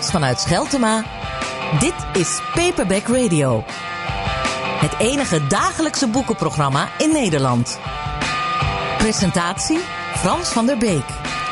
Live vanuit Scheltema. Dit is Paperback Radio. Het enige dagelijkse boekenprogramma in Nederland. Presentatie Frans van der Beek.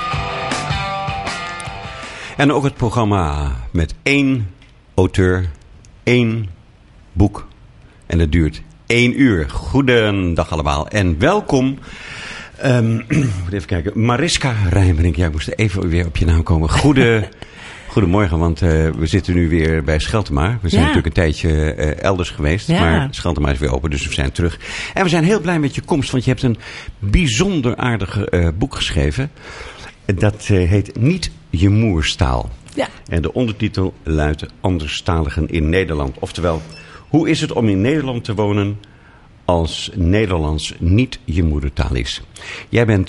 En ook het programma met 1 auteur, 1 boek. En dat duurt 1 uur. Goedendag allemaal en welkom. Even kijken. Mariska Rijmerink. Ja, ik moest even weer op je naam komen. Goedemorgen, want we zitten nu weer bij Scheltema. We zijn natuurlijk een tijdje elders geweest. Ja. Maar Scheltema is weer open, dus we zijn terug. En we zijn heel blij met je komst, want je hebt een bijzonder aardig boek geschreven. Dat heet Niet je moerstaal. Ja. En de ondertitel luidt Anderstaligen in Nederland. Oftewel, hoe is het om in Nederland te wonen als Nederlands niet je moedertaal is? Jij bent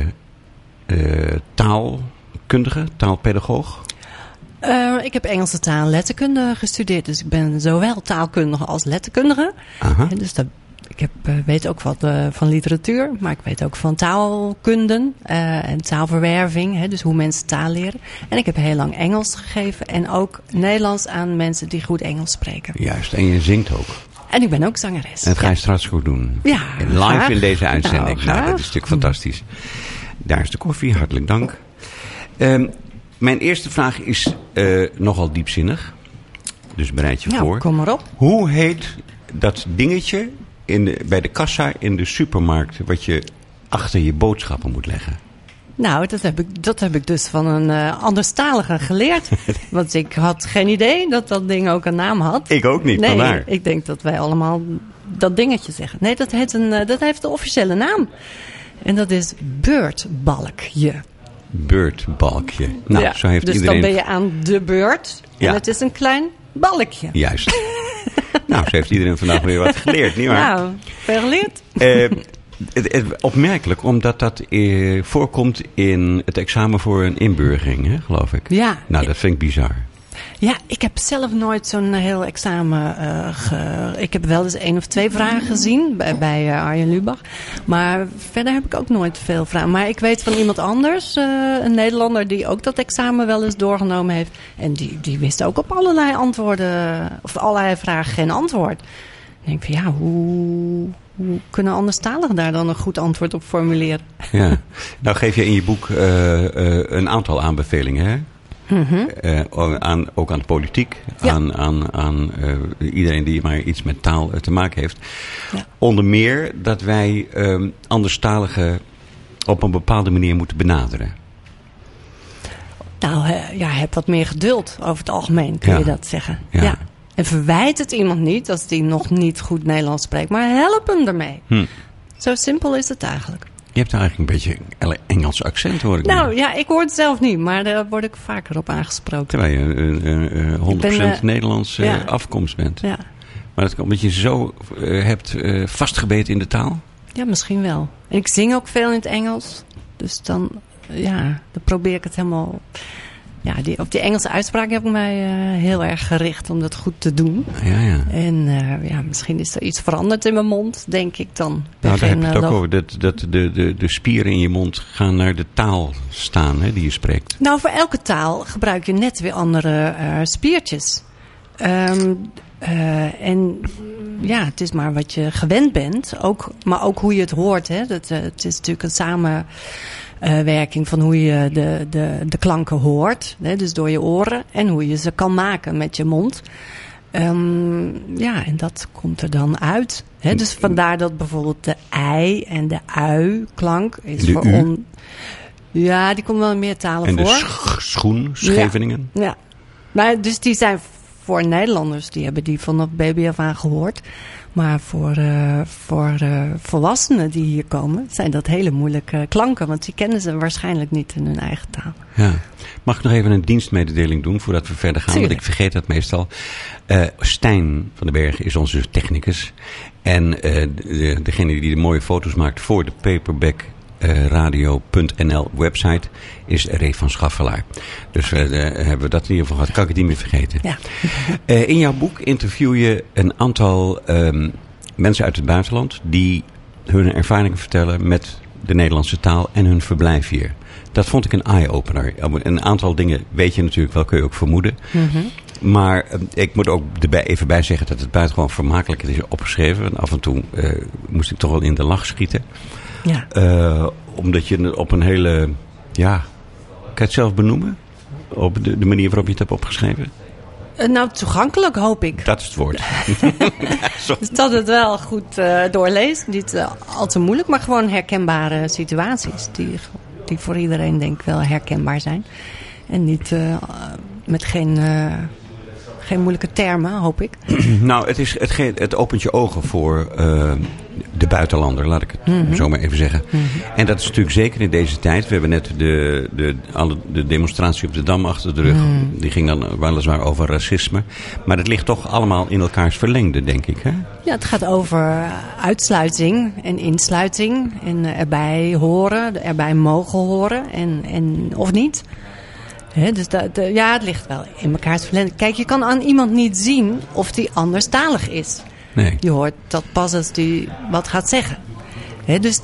taalkundige, taalpedagoog. Ik heb Engelse taal en letterkunde gestudeerd. Dus ik ben zowel taalkundige als letterkundige. En dus ik weet ook wat van literatuur. Maar ik weet ook van taalkunden en taalverwerving. Dus hoe mensen taal leren. En ik heb heel lang Engels gegeven. En ook Nederlands aan mensen die goed Engels spreken. Juist, en je zingt ook. En ik ben ook zangeres. En dat ga je straks goed doen. Ja, live graag. In deze uitzending. Nou, dat is natuurlijk fantastisch. Daar is de koffie, hartelijk dank. Mijn eerste vraag is nogal diepzinnig. Dus bereid je voor. Kom maar op. Hoe heet dat dingetje bij de kassa in de supermarkt wat je achter je boodschappen moet leggen? Nou, dat heb ik dus van een anderstalige geleerd. Want ik had geen idee dat dat ding ook een naam had. Ik ook niet, vandaar. Ik denk dat wij allemaal dat dingetje zeggen. Nee, dat heeft de officiële naam. En dat is beurtbalkje. Beurtbalkje. Nou, ja, zo heeft dus iedereen... dan ben je aan de beurt. En het is een klein balkje. Juist. Nou, zo heeft iedereen vandaag weer wat geleerd, nietwaar? Nou, veel geleerd. Opmerkelijk, omdat dat voorkomt in het examen voor een inburgering, hè, geloof ik. Ja. Nou, dat vind ik bizar. Ja, ik heb zelf nooit zo'n heel examen ik heb wel eens 1 of 2 vragen gezien bij Arjen Lubach. Maar verder heb ik ook nooit veel vragen. Maar ik weet van iemand anders, een Nederlander die ook dat examen wel eens doorgenomen heeft. En die wist ook op allerlei antwoorden, of allerlei vragen geen antwoord. Dan denk ik van ja, hoe kunnen anderstaligen daar dan een goed antwoord op formuleren? Ja. Nou geef je in je boek een aantal aanbevelingen, hè? Mm-hmm. Ook aan de politiek, ja. aan iedereen die maar iets met taal te maken heeft. Ja. Onder meer dat wij anderstaligen op een bepaalde manier moeten benaderen. Nou, heb wat meer geduld over het algemeen, kun je dat zeggen. Ja. En verwijt het iemand niet als die nog niet goed Nederlands spreekt, maar help hem ermee. Zo simpel is het eigenlijk. Je hebt eigenlijk een beetje een Engels accent, hoor ik. Nou ja, ik hoor het zelf niet, maar daar word ik vaker op aangesproken. Terwijl je 100% Nederlandse afkomst bent. Ja. Maar dat komt omdat je zo hebt vastgebeten in de taal? Ja, misschien wel. En ik zing ook veel in het Engels. Dus dan probeer ik het helemaal... Ja, op die Engelse uitspraak heb ik mij heel erg gericht om dat goed te doen. Ja. En misschien is er iets veranderd in mijn mond, denk ik dan. Nou, daar heb je het ook over. Dat de spieren in je mond gaan naar de taal staan, hè, die je spreekt. Nou, voor elke taal gebruik je net weer andere spiertjes. En ja, het is maar wat je gewend bent. Maar ook hoe je het hoort. Hè. Het is natuurlijk een samenwerking van hoe je de klanken hoort. Hè, dus door je oren. En hoe je ze kan maken met je mond. En dat komt er dan uit. Hè. Dus vandaar dat bijvoorbeeld de ei en de ui klank is voor ons. Ja, die komt wel in meer talen en voor. En de schoen, Scheveningen. Ja. Maar dus die zijn voor Nederlanders, die hebben die vanaf baby af aan gehoord. Maar voor volwassenen die hier komen, zijn dat hele moeilijke klanken. Want die kennen ze waarschijnlijk niet in hun eigen taal. Ja. Mag ik nog even een dienstmededeling doen voordat we verder gaan? Tuurlijk. Want ik vergeet dat meestal. Stijn van den Bergen is onze technicus. En degene die de mooie foto's maakt voor de Paperback radio.nl website is Ray van Schaffelaar. Dus hebben we dat in ieder geval gehad. Kan ik het niet meer vergeten. Ja. In jouw boek interview je een aantal mensen uit het buitenland die hun ervaringen vertellen met de Nederlandse taal en hun verblijf hier. Dat vond ik een eye-opener. Een aantal dingen weet je natuurlijk wel, kun je ook vermoeden. Mm-hmm. Maar ik moet ook erbij even bij zeggen dat het buitengewoon vermakelijk is opgeschreven. En af en toe moest ik toch wel in de lach schieten. Ja. Omdat je op een hele... Ja, kan je het zelf benoemen? Op de manier waarop je het hebt opgeschreven? Nou, toegankelijk hoop ik. Dat is het woord. Dus dat het wel goed doorleest. Niet al te moeilijk, maar gewoon herkenbare situaties. Die voor iedereen denk ik wel herkenbaar zijn. En niet met geen moeilijke termen, hoop ik. Nou, het opent je ogen voor de buitenlander, laat ik het zo maar even zeggen. Mm-hmm. En dat is natuurlijk zeker in deze tijd. We hebben net de demonstratie op de Dam achter de rug. Die ging dan weliswaar over racisme. Maar het ligt toch allemaal in elkaars verlengde, denk ik. Hè? Ja, het gaat over uitsluiting en insluiting. En erbij horen, erbij mogen horen en of niet. He, dus het ligt wel in elkaars verlengde. Kijk, je kan aan iemand niet zien of die anderstalig is. Nee. Je hoort dat pas als die wat gaat zeggen. He, dus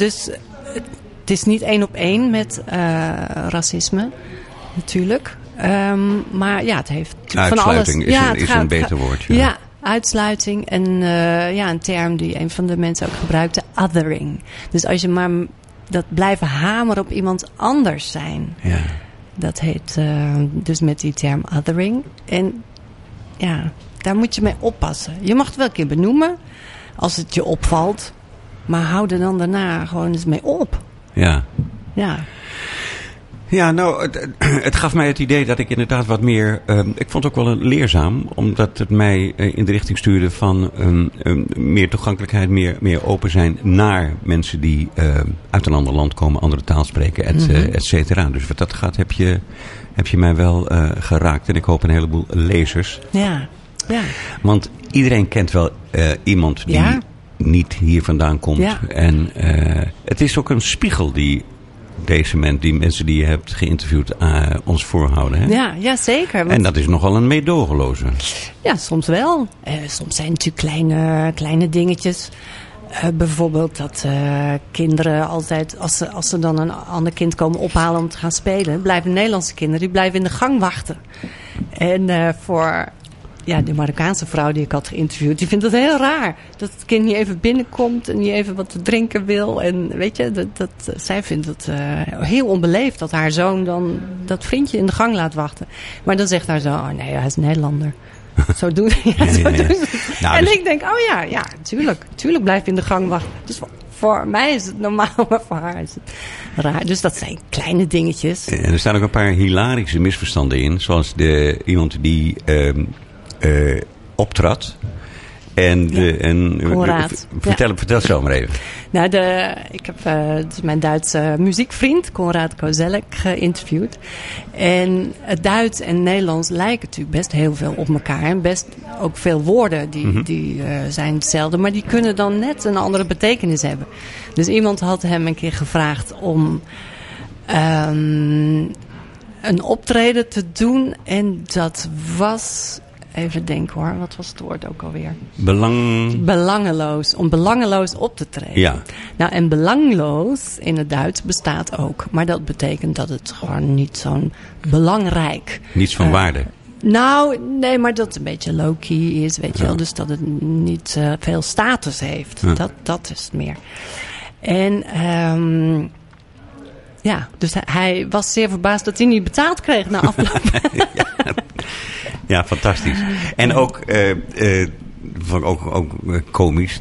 het is niet 1 op 1 met racisme, natuurlijk. Maar ja, het heeft van alles. Uitsluiting is een beter woord. Ja, uitsluiting. En een term die een van de mensen ook gebruikte, othering. Dus als je maar dat blijven hameren op iemand anders zijn. Ja. Dat heet dus met die term othering. En ja, daar moet je mee oppassen. Je mag het wel een keer benoemen als het je opvalt. Maar hou er dan daarna gewoon eens mee op. Ja. Ja. Ja, nou, het gaf mij het idee dat ik inderdaad wat meer... ik vond het ook wel leerzaam, omdat het mij in de richting stuurde van meer toegankelijkheid, meer open zijn naar mensen die uit een ander land komen, andere taal spreken, et cetera. Dus wat dat gaat, heb je mij wel geraakt. En ik hoop een heleboel lezers. Ja, ja. Want iedereen kent wel iemand die niet hier vandaan komt. Ja. En het is ook een spiegel die mensen die je hebt geïnterviewd ons voorhouden. Hè? Ja, zeker. Want... En dat is nogal een meedogenloze. Ja, soms wel. Soms zijn het natuurlijk kleine dingetjes. Bijvoorbeeld dat kinderen altijd, als ze dan een ander kind komen ophalen om te gaan spelen, blijven Nederlandse kinderen, die blijven in de gang wachten. En voor de Marokkaanse vrouw die ik had geïnterviewd, die vindt het heel raar dat het kind niet even binnenkomt en niet even wat te drinken wil. En weet je, zij vindt het heel onbeleefd dat haar zoon dan dat vriendje in de gang laat wachten. Maar dan zegt haar zo, oh nee, hij is Nederlander. Zo doen ze het. Nou, en dus... ik denk, tuurlijk blijf je in de gang wachten. Dus voor mij is het normaal, maar voor haar is het raar. Dus dat zijn kleine dingetjes. En er staan ook een paar hilarische misverstanden in. Zoals iemand die optrad. Vertel zo maar even. Nou, ik heb dus mijn Duitse muziekvriend Konrad Kozelek geïnterviewd. En het Duits en Nederlands lijken natuurlijk best heel veel op elkaar. En best ook veel woorden die zijn hetzelfde. Maar die kunnen dan net een andere betekenis hebben. Dus iemand had hem een keer gevraagd om een optreden te doen. En dat was... Even denken hoor, wat was het woord ook alweer? Belangeloos. Om belangeloos op te treden. Ja. Nou, en belangloos in het Duits bestaat ook. Maar dat betekent dat het gewoon niet zo'n belangrijk... Niets van waarde. Nou, nee, maar dat het een beetje low-key is, weet je wel. Dus dat het niet veel status heeft. Ja. Dat is het meer. En... dus hij was zeer verbaasd dat hij niet betaald kreeg na afloop. Ja, fantastisch. En ook komisch,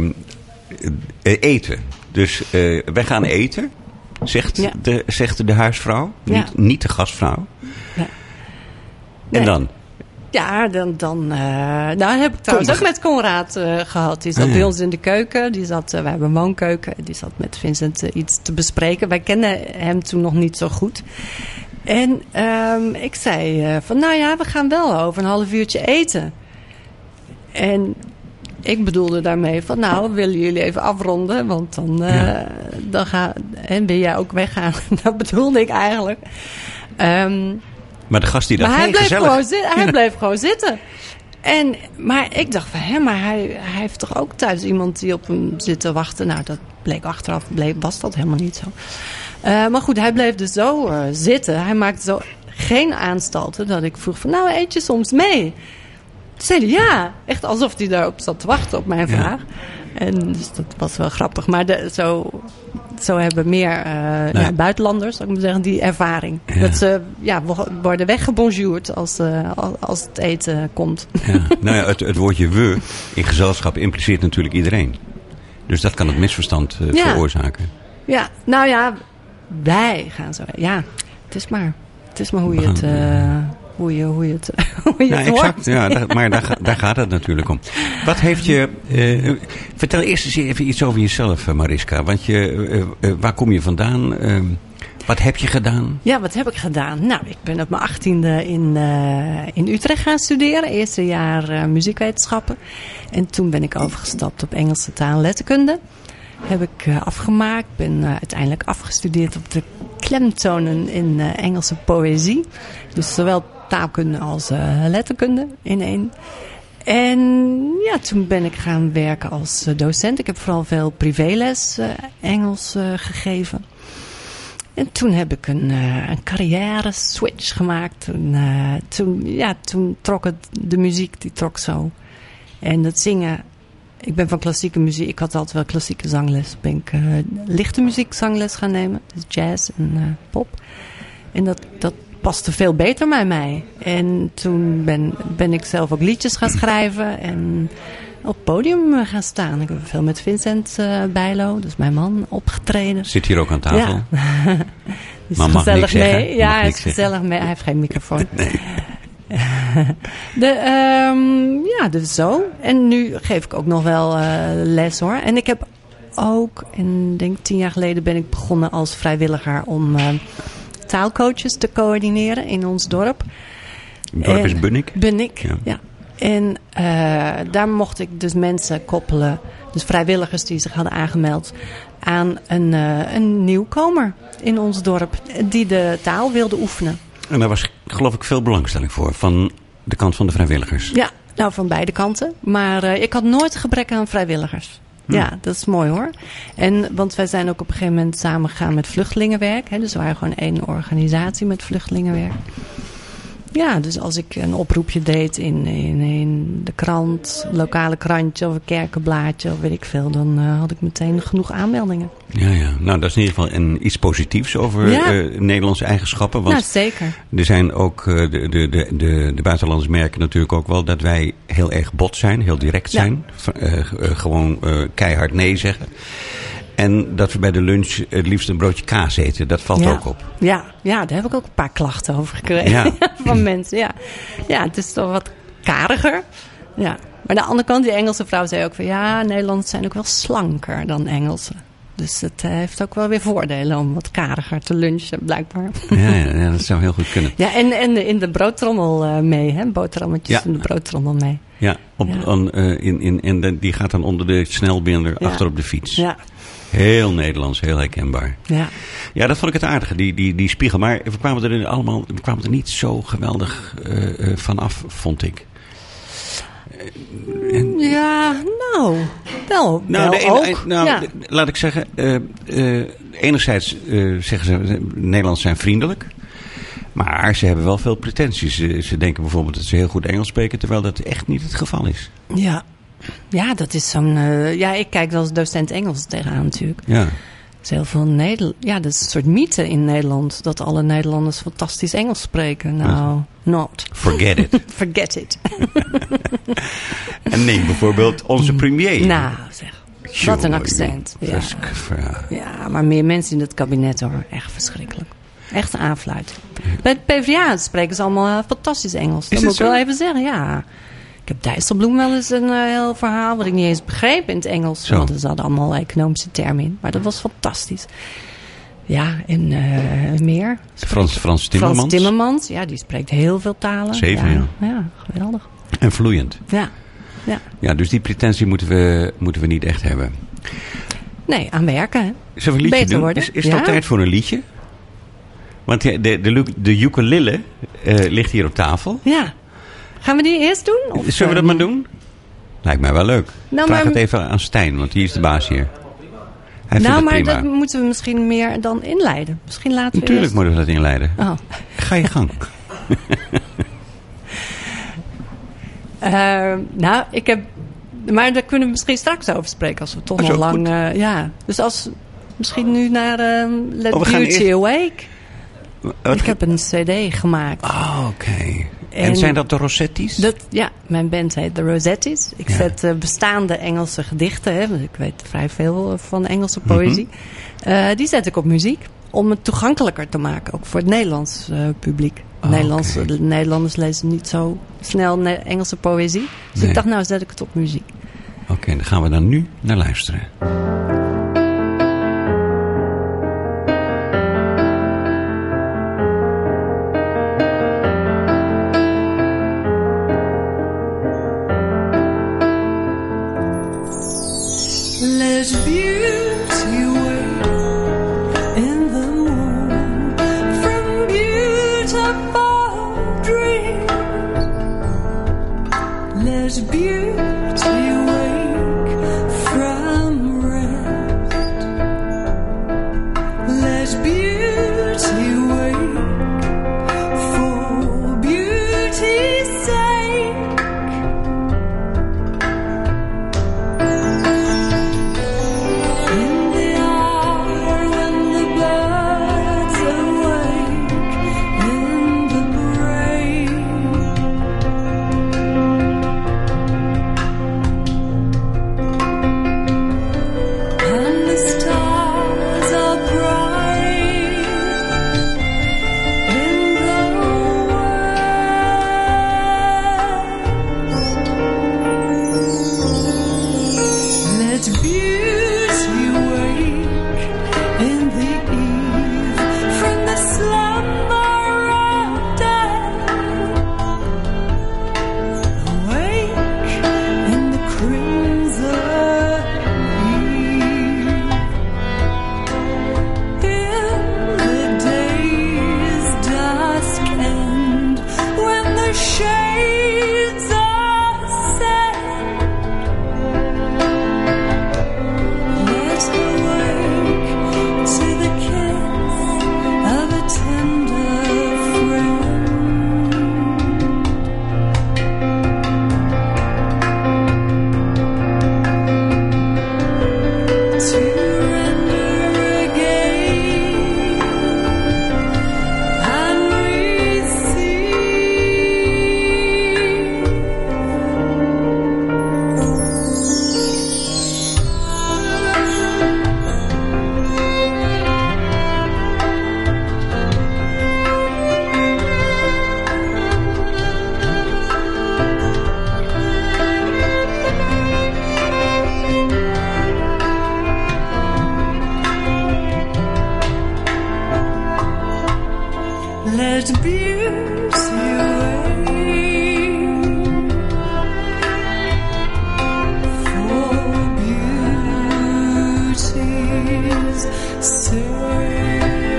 eten. Dus wij gaan eten, zegt de huisvrouw, niet de gastvrouw. Ja. En dan? Ja, dan heb ik trouwens ook met Konrad gehad. Die zat bij ons in de keuken. We hebben een woonkeuken. Die zat met Vincent iets te bespreken. Wij kennen hem toen nog niet zo goed. En ik zei we gaan wel over een half uurtje eten. En ik bedoelde daarmee willen jullie even afronden? Want dan wil jij ook weggaan. Dat bedoelde ik eigenlijk. Maar de gast die dat hij bleef gewoon zitten. Maar ik dacht van maar hij heeft toch ook thuis iemand die op hem zit te wachten. Nou, dat bleek achteraf, was dat helemaal niet zo. Maar goed, hij bleef dus zo zitten. Hij maakte zo geen aanstalten dat ik vroeg van, nou, eet je soms mee? Toen zei hij ja, echt alsof hij daarop zat te wachten op mijn vraag. En dus dat was wel grappig. Maar zo hebben meer buitenlanders, zou ik maar zeggen, die ervaring. Ja. Dat ze worden weggebonjourd als het eten komt. Ja. Nou ja, het woordje we in gezelschap impliceert natuurlijk iedereen. Dus dat kan het misverstand veroorzaken. Ja, nou ja, wij gaan zo. Ja, het is maar hoe je het... Hoe je het exact. Ja, maar daar gaat het natuurlijk om. Wat heeft je... vertel eerst eens even iets over jezelf, Mariska. Want waar kom je vandaan? Wat heb je gedaan? Ja, wat heb ik gedaan? Nou, ik ben op mijn 18e in Utrecht gaan studeren. Eerste jaar muziekwetenschappen. En toen ben ik overgestapt op Engelse taal en letterkunde. Heb ik afgemaakt. Ben uiteindelijk afgestudeerd op de klemtonen in Engelse poëzie. Dus zowel taalkunde als letterkunde in één. En ja, toen ben ik gaan werken als docent. Ik heb vooral veel privéles Engels gegeven. En toen heb ik een carrière switch gemaakt. Toen trok de muziek, die trok zo. En dat zingen, ik ben van klassieke muziek. Ik had altijd wel klassieke zangles. Ben ik lichte muziek zangles gaan nemen. Dus jazz en pop. En dat paste veel beter bij mij. En toen ben ik zelf ook liedjes gaan schrijven. En op het podium gaan staan. Ik heb veel met Vincent Bijlo, dus mijn man, opgetreden. Zit hier ook aan tafel? Ja. Is maar mag niks mee. Zeggen? Ja, hij is gezellig mee. Hij heeft geen microfoon. Nee. Dus zo. En nu geef ik ook nog wel les hoor. En ik heb ook, en denk 10 jaar geleden ben ik begonnen als vrijwilliger om taalcoaches te coördineren in ons dorp. Het dorp is Bunnik? Bunnik, ja. En daar mocht ik dus mensen koppelen, dus vrijwilligers die zich hadden aangemeld, aan een nieuwkomer in ons dorp die de taal wilde oefenen. En daar was geloof ik veel belangstelling voor van de kant van de vrijwilligers. Ja, nou van beide kanten. Maar ik had nooit gebrek aan vrijwilligers. Ja, dat is mooi hoor. Want wij zijn ook op een gegeven moment samengegaan met vluchtelingenwerk. Hè, dus we waren gewoon 1 organisatie met vluchtelingenwerk. Ja, dus als ik een oproepje deed in de krant, lokale krantje of een kerkenblaadje of weet ik veel, dan had ik meteen genoeg aanmeldingen. Ja. Nou, dat is in ieder geval iets positiefs over Nederlandse eigenschappen. Want nou, zeker. Er zijn ook, de buitenlanders merken natuurlijk ook wel dat wij heel erg bot zijn, heel direct zijn. Gewoon keihard nee zeggen. En dat we bij de lunch het liefst een broodje kaas eten. Dat valt ook op. Ja, daar heb ik ook een paar klachten over gekregen van mensen. Ja, het is toch wat kariger. Ja. Maar aan de andere kant, die Engelse vrouw zei ook van Nederlanders zijn ook wel slanker dan Engelsen. Dus het heeft ook wel weer voordelen om wat kariger te lunchen, blijkbaar. Ja, dat zou heel goed kunnen. Ja, en in de broodtrommel mee, hè? Boterhammetjes in de broodtrommel mee. Ja, en die gaat dan onder de snelbinder achter op de fiets. Ja. Heel Nederlands, heel herkenbaar. Ja, dat vond ik het aardige, die spiegel. Maar we kwamen er niet zo geweldig vanaf, vond ik. Wel ook. Laat ik zeggen, enerzijds zeggen ze, Nederlanders zijn vriendelijk. Maar ze hebben wel veel pretenties. Ze denken bijvoorbeeld dat ze heel goed Engels spreken, terwijl dat echt niet het geval is. Ja, dat is zo'n... ik kijk als docent Engels tegenaan natuurlijk. Ja. Dat is heel veel dat is een soort mythe in Nederland. Dat alle Nederlanders fantastisch Engels spreken. Nou, not. Forget it. Forget it. En neem bijvoorbeeld onze premier. Nou, zeg. Wat een accent. Ja, maar meer mensen in het kabinet hoor. Echt verschrikkelijk. Echt aanfluiten. Bij het PvdA spreken ze allemaal fantastisch Engels. Dat moet ik wel even zeggen, ja. Ik heb Dijsselbloem wel eens een heel verhaal wat ik niet eens begreep in het Engels. Want er zaten allemaal economische termen in. Maar dat was fantastisch. Ja, en meer. Frans Timmermans. Frans Timmermans, ja, die spreekt heel veel talen. 7, ja. Ja, geweldig. En vloeiend. Ja, dus die pretentie moeten we niet echt hebben. Nee, aan werken. Hè. Zullen we een liedje beter doen? Worden? Is het al tijd voor een liedje? Want de ukulele ligt hier op tafel. Ja. Gaan we die eerst doen? Of, Zullen we dat maar doen? Lijkt mij wel leuk. Nou, Vraag maar- het even aan Stijn, want die is de baas hier. Hij vindt Nou, het maar prima. dat moeten we misschien meer dan inleiden. Misschien laten we Natuurlijk eerst... moeten we dat inleiden. Oh. Ga je gang. Nou, ik heb... Maar daar kunnen we misschien straks over spreken als we toch Oh, nog zo, lang... ja. Dus als... Misschien nu naar Let we gaan Beauty eerst- Awake. Wat? Ik heb een cd gemaakt. Oh, oké. En En- zijn dat de Rosetti's? Ja, mijn band heet The Rosetti's. Ik Ja. zet bestaande Engelse gedichten, hè, want ik weet vrij veel van Engelse poëzie. Die zet ik op muziek om het toegankelijker te maken, ook voor het Nederlands publiek. Oh, De Nederlanders lezen niet zo snel Engelse poëzie. Dus Nee. ik dacht, nou zet ik het op muziek. Oké, dan gaan we dan nu naar luisteren. Let beauty wait in the moon from beautiful dreams. Let beauty wake from rest. Let beauty wake for beauty's sake. In the hour when the birds awake in the brain, and the stars are bright in the west. Let beauty wake in the eve from the slumber of death. Awake in the crimson eve, in the day's dusk end, when the shades are set. Let her wake to the kiss of a tender friend. To render again and receive. Let beauty wait for beauty's sake.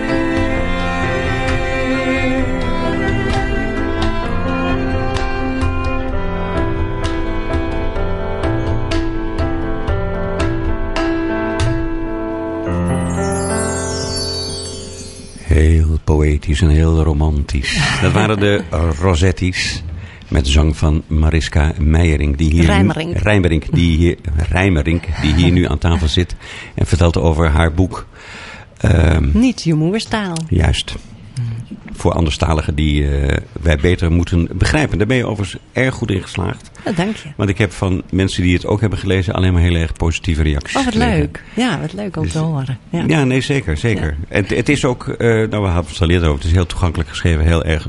Heel poëtisch en heel romantisch. Dat waren de Rosetti's. Met zang van Mariska Meijerink. Rijmerink. Die hier nu aan tafel zit. En vertelt over haar boek. Niet je moerstaal. Juist. Voor anderstaligen die wij beter moeten begrijpen. Daar ben je overigens erg goed in geslaagd. Dank je. Want ik heb van mensen die het ook hebben gelezen alleen maar heel erg positieve reacties Oh, wat gekregen. leuk. Ja, wat leuk om te horen. Ja. Ja, nee, zeker. Zeker. Het is ook, nou we hadden het al eerder over, het is heel toegankelijk geschreven, heel erg,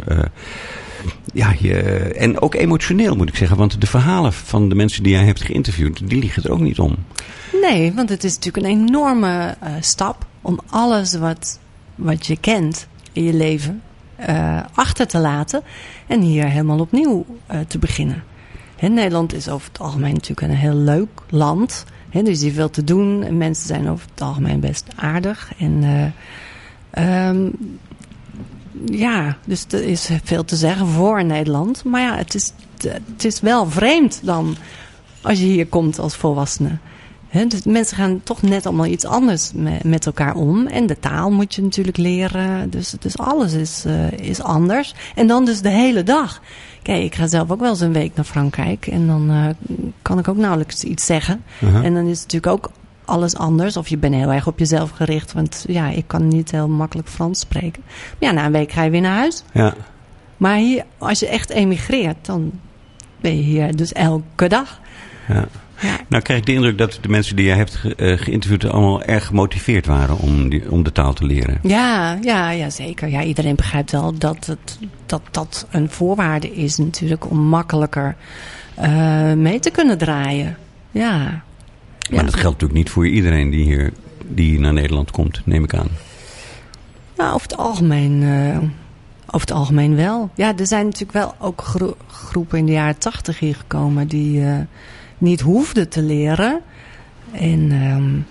en ook emotioneel moet ik zeggen. Want de verhalen van de mensen die jij hebt geïnterviewd, die liegen er ook niet om. Nee, want het is natuurlijk een enorme stap om alles wat je kent in je leven achter te laten en hier helemaal opnieuw te beginnen. Nederland is over het algemeen natuurlijk een heel leuk land. Er is hier veel te doen. En mensen zijn over het algemeen best aardig. En dus er is veel te zeggen voor Nederland. Maar ja, het is wel vreemd dan als je hier komt als volwassene. Dus mensen gaan toch net allemaal iets anders met elkaar om. En de taal moet je natuurlijk leren. Dus alles is anders. En dan dus de hele dag. Kijk, ik ga zelf ook wel eens een week naar Frankrijk. En dan kan ik ook nauwelijks iets zeggen. En dan is het natuurlijk ook alles anders. Of je bent heel erg op jezelf gericht. Want ja, ik kan niet heel makkelijk Frans spreken. Maar ja, na een week ga je weer naar huis. Ja. Maar hier, als je echt emigreert, dan ben je hier dus elke dag. Ja. Ja. Nou krijg ik de indruk dat de mensen die je hebt geïnterviewd allemaal erg gemotiveerd waren om de taal te leren. Ja, zeker. Ja, iedereen begrijpt wel dat een voorwaarde is natuurlijk om makkelijker mee te kunnen draaien. Ja. Maar dat geldt natuurlijk niet voor iedereen die naar Nederland komt, neem ik aan. Nou, over het algemeen wel. Ja, er zijn natuurlijk wel ook groepen in de jaren 80 hier gekomen die niet hoefden te leren. En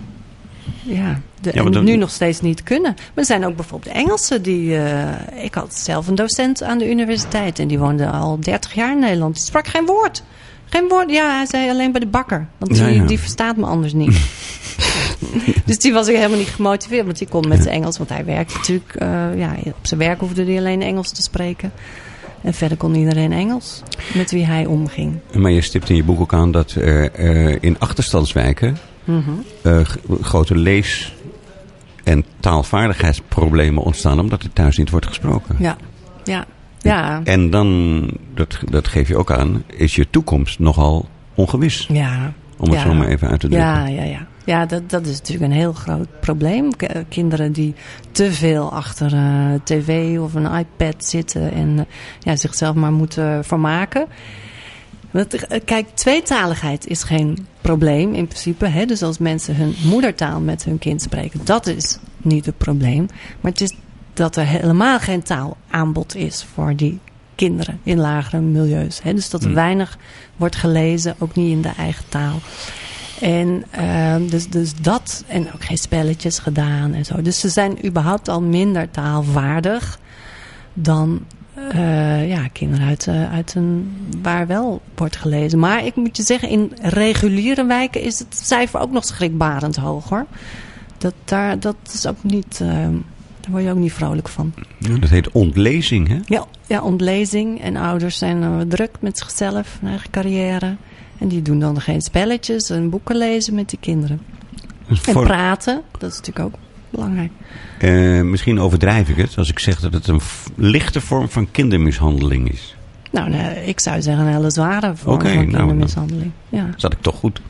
nu nog steeds niet kunnen. Maar er zijn ook bijvoorbeeld Engelsen die... ik had zelf een docent aan de universiteit en die woonde al 30 jaar in Nederland. Die sprak geen woord. Geen woord. Ja, hij zei alleen bij de bakker. Want die verstaat me anders niet. Dus die was ik helemaal niet gemotiveerd. Want die kon met zijn Engels. Want hij werkte natuurlijk... op zijn werk hoefde hij alleen Engels te spreken. En verder kon iedereen Engels. Met wie hij omging. Maar je stipt in je boek ook aan dat er in achterstandswijken... grote lees- en taalvaardigheidsproblemen ontstaan. Omdat er thuis niet wordt gesproken. Ja. En dan, dat geef je ook aan, is je toekomst nogal ongewis. Ja. Om het zo maar even uit te drukken. Ja, dat is natuurlijk een heel groot probleem. Kinderen die te veel achter tv of een iPad zitten en zichzelf maar moeten vermaken. Kijk, tweetaligheid is geen probleem in principe. Hè? Dus als mensen hun moedertaal met hun kind spreken, dat is niet het probleem. Maar het is dat er helemaal geen taalaanbod is voor die kinderen in lagere milieus. Hè? Dus dat er weinig wordt gelezen, ook niet in de eigen taal. En dus dat, en ook geen spelletjes gedaan en zo. Dus ze zijn überhaupt al minder taalvaardig dan kinderen uit een waar wel wordt gelezen. Maar ik moet je zeggen, in reguliere wijken is het cijfer ook nog schrikbarend hoog, hoor. Dat is ook niet... Daar word je ook niet vrolijk van. Ja, dat heet ontlezing, hè? Ja, ontlezing. En ouders zijn druk met zichzelf, hun eigen carrière. En die doen dan geen spelletjes en boeken lezen met die kinderen. Dus en praten, dat is natuurlijk ook belangrijk. Misschien overdrijf ik het als ik zeg dat het een lichte vorm van kindermishandeling is. Nou, ik zou zeggen een hele zware vorm van kindermishandeling. Ja. Zat ik toch goed?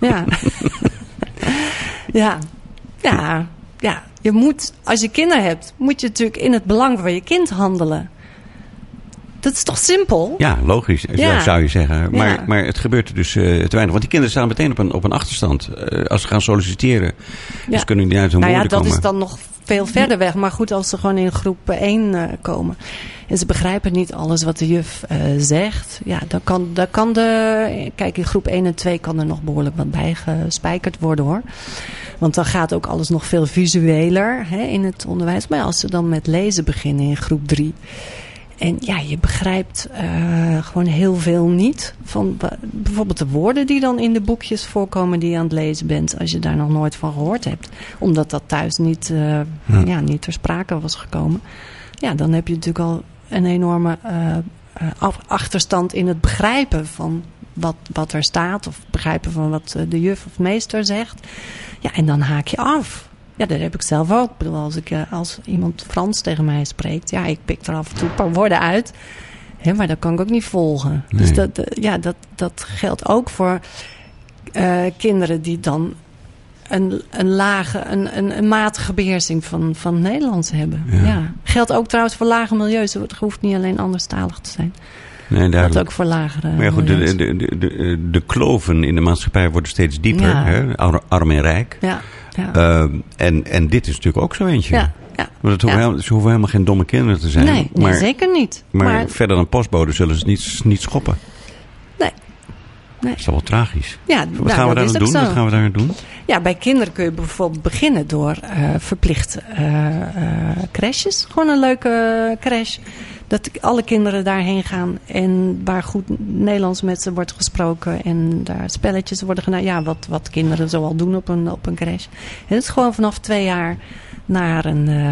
Ja. Ja. Je moet, als je kinderen hebt, moet je natuurlijk in het belang van je kind handelen. Dat is toch simpel? Ja, logisch, zou je zeggen. Maar het gebeurt er dus te weinig. Want die kinderen staan meteen op een achterstand. Als ze gaan solliciteren. Dus kunnen die uit hun woorden komen. Dat is dan nog veel verder weg. Maar goed, als ze gewoon in groep 1 komen. En ze begrijpen niet alles wat de juf zegt. Ja, dan kan kijk, in groep 1 en 2 kan er nog behoorlijk wat bijgespijkerd worden, hoor. Want dan gaat ook alles nog veel visueler in het onderwijs. Maar als ze dan met lezen beginnen in groep 3... En ja, je begrijpt gewoon heel veel niet. Van bijvoorbeeld de woorden die dan in de boekjes voorkomen die je aan het lezen bent. Als je daar nog nooit van gehoord hebt. Omdat dat thuis niet ter sprake was gekomen. Ja, dan heb je natuurlijk al een enorme achterstand in het begrijpen van wat er staat. Of begrijpen van wat de juf of meester zegt. Ja, en dan haak je af. Ja, dat heb ik zelf ook. Ik bedoel, als iemand Frans tegen mij spreekt... Ja, ik pik er af en toe een paar woorden uit. Maar dat kan ik ook niet volgen. Nee. Dus dat geldt ook voor kinderen die dan een matige beheersing van Nederlands hebben. Ja. Geldt ook trouwens voor lage milieus. Het hoeft niet alleen anderstalig te zijn. Nee, dat ook voor lagere maar ja, goed, de kloven in de maatschappij worden steeds dieper. Ja. Hè? Arm en rijk. Ja. En dit is natuurlijk ook zo eentje. Ja. Want ze hoeven helemaal geen domme kinderen te zijn. Nee, zeker niet. Maar verder dan postbode zullen ze niet schoppen. Nee. Dat is wel tragisch. Ja, Wat gaan we daar doen? Wat gaan we daar doen? Ja, bij kinderen kun je bijvoorbeeld beginnen door verplicht crashes. Gewoon een leuke crash. Dat alle kinderen daarheen gaan en waar goed Nederlands met ze wordt gesproken. En daar spelletjes worden gedaan. Ja, wat kinderen zoal doen op een crash. En het is gewoon vanaf 2 jaar naar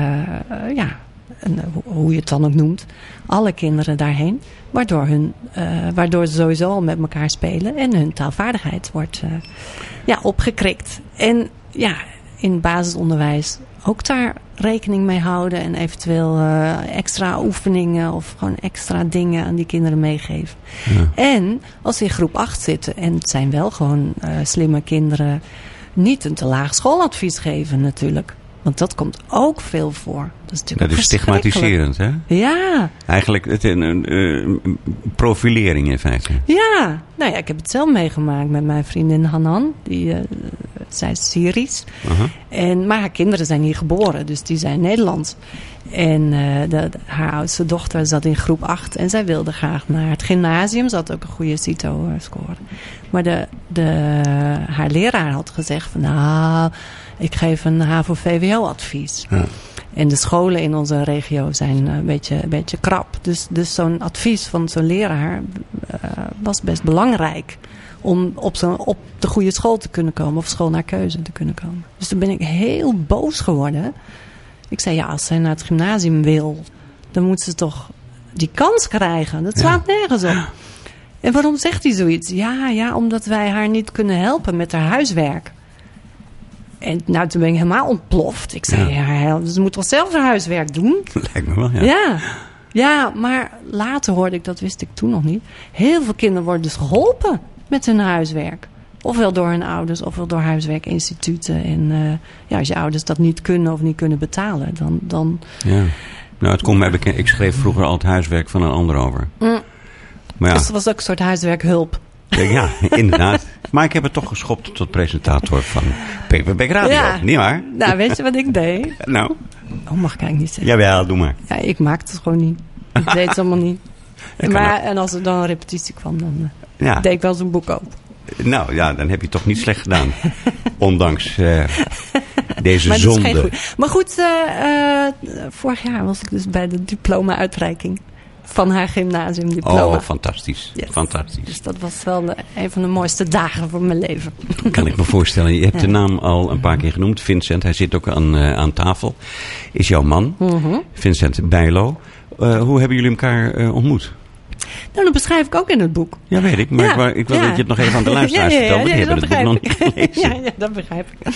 hoe je het dan ook noemt. Alle kinderen daarheen. Waardoor ze sowieso al met elkaar spelen. En hun taalvaardigheid wordt opgekrikt. En ja, in het basisonderwijs ook daar rekening mee houden. En eventueel extra oefeningen of gewoon extra dingen aan die kinderen meegeven. Ja. En als ze in groep 8 zitten en het zijn wel gewoon slimme kinderen, niet een te laag schooladvies geven natuurlijk. Want dat komt ook veel voor. Dat is natuurlijk dat is stigmatiserend, hè? Ja. Eigenlijk een profilering in feite. Ja. Nou ja, ik heb het zelf meegemaakt met mijn vriendin Hanan. Zij is Syrisch. Maar haar kinderen zijn hier geboren. Dus die zijn Nederlands. En haar oudste dochter zat in groep 8. En zij wilde graag naar het gymnasium. Ze had ook een goede CITO-score. Maar haar leraar had gezegd van, nou, ik geef een HAVO-VWO-advies. Ja. En de scholen in onze regio zijn een beetje krap. Dus zo'n advies van zo'n leraar was best belangrijk. Om op de goede school te kunnen komen. Of school naar keuze te kunnen komen. Dus toen ben ik heel boos geworden. Ik zei, ja, als zij naar het gymnasium wil, dan moet ze toch die kans krijgen. Dat slaat nergens op. En waarom zegt hij zoiets? Ja, omdat wij haar niet kunnen helpen met haar huiswerk. En nou, toen ben ik helemaal ontploft. Ik zei, ze moet toch zelf haar huiswerk doen? Lijkt me wel, ja. Ja, maar later hoorde ik, dat wist ik toen nog niet. Heel veel kinderen worden dus geholpen met hun huiswerk. Ofwel door hun ouders, ofwel door huiswerkinstituten. En als je ouders dat niet kunnen of niet kunnen betalen, dan... Ja, nou, het komt mij bekend. Ik schreef vroeger al het huiswerk van een ander over. Maar ja. Dus dat was ook een soort huiswerkhulp. Ja, inderdaad. Maar ik heb het toch geschopt tot presentator van Paperback Radio. Ja. Niet waar? Nou, weet je wat ik deed? Nou? Oh, mag ik eigenlijk niet zeggen. Jawel, doe maar. Ja, ik maakte het gewoon niet. Ik deed het allemaal niet. En als er dan een repetitie kwam, dan deed ik wel zo'n boek open. Nou ja, dan heb je het toch niet slecht gedaan. Ondanks deze maar zonde. Dat is geen goed. Maar goed, vorig jaar was ik dus bij de diploma-uitreiking van haar gymnasiumdiploma. Oh, fantastisch. Yes. Fantastisch. Dus dat was wel een van de mooiste dagen van mijn leven. Kan ik me voorstellen. Je hebt de naam al een paar keer genoemd. Vincent, hij zit ook aan tafel. Is jouw man. Vincent Bijlo. Hoe hebben jullie elkaar ontmoet? Nou, dat beschrijf ik ook in het boek. Ja, weet ik. Maar ik wil dat je het nog even aan de luisteraars vertelt. Want die hebben het boek nog niet gelezen. Ja, dat begrijp ik.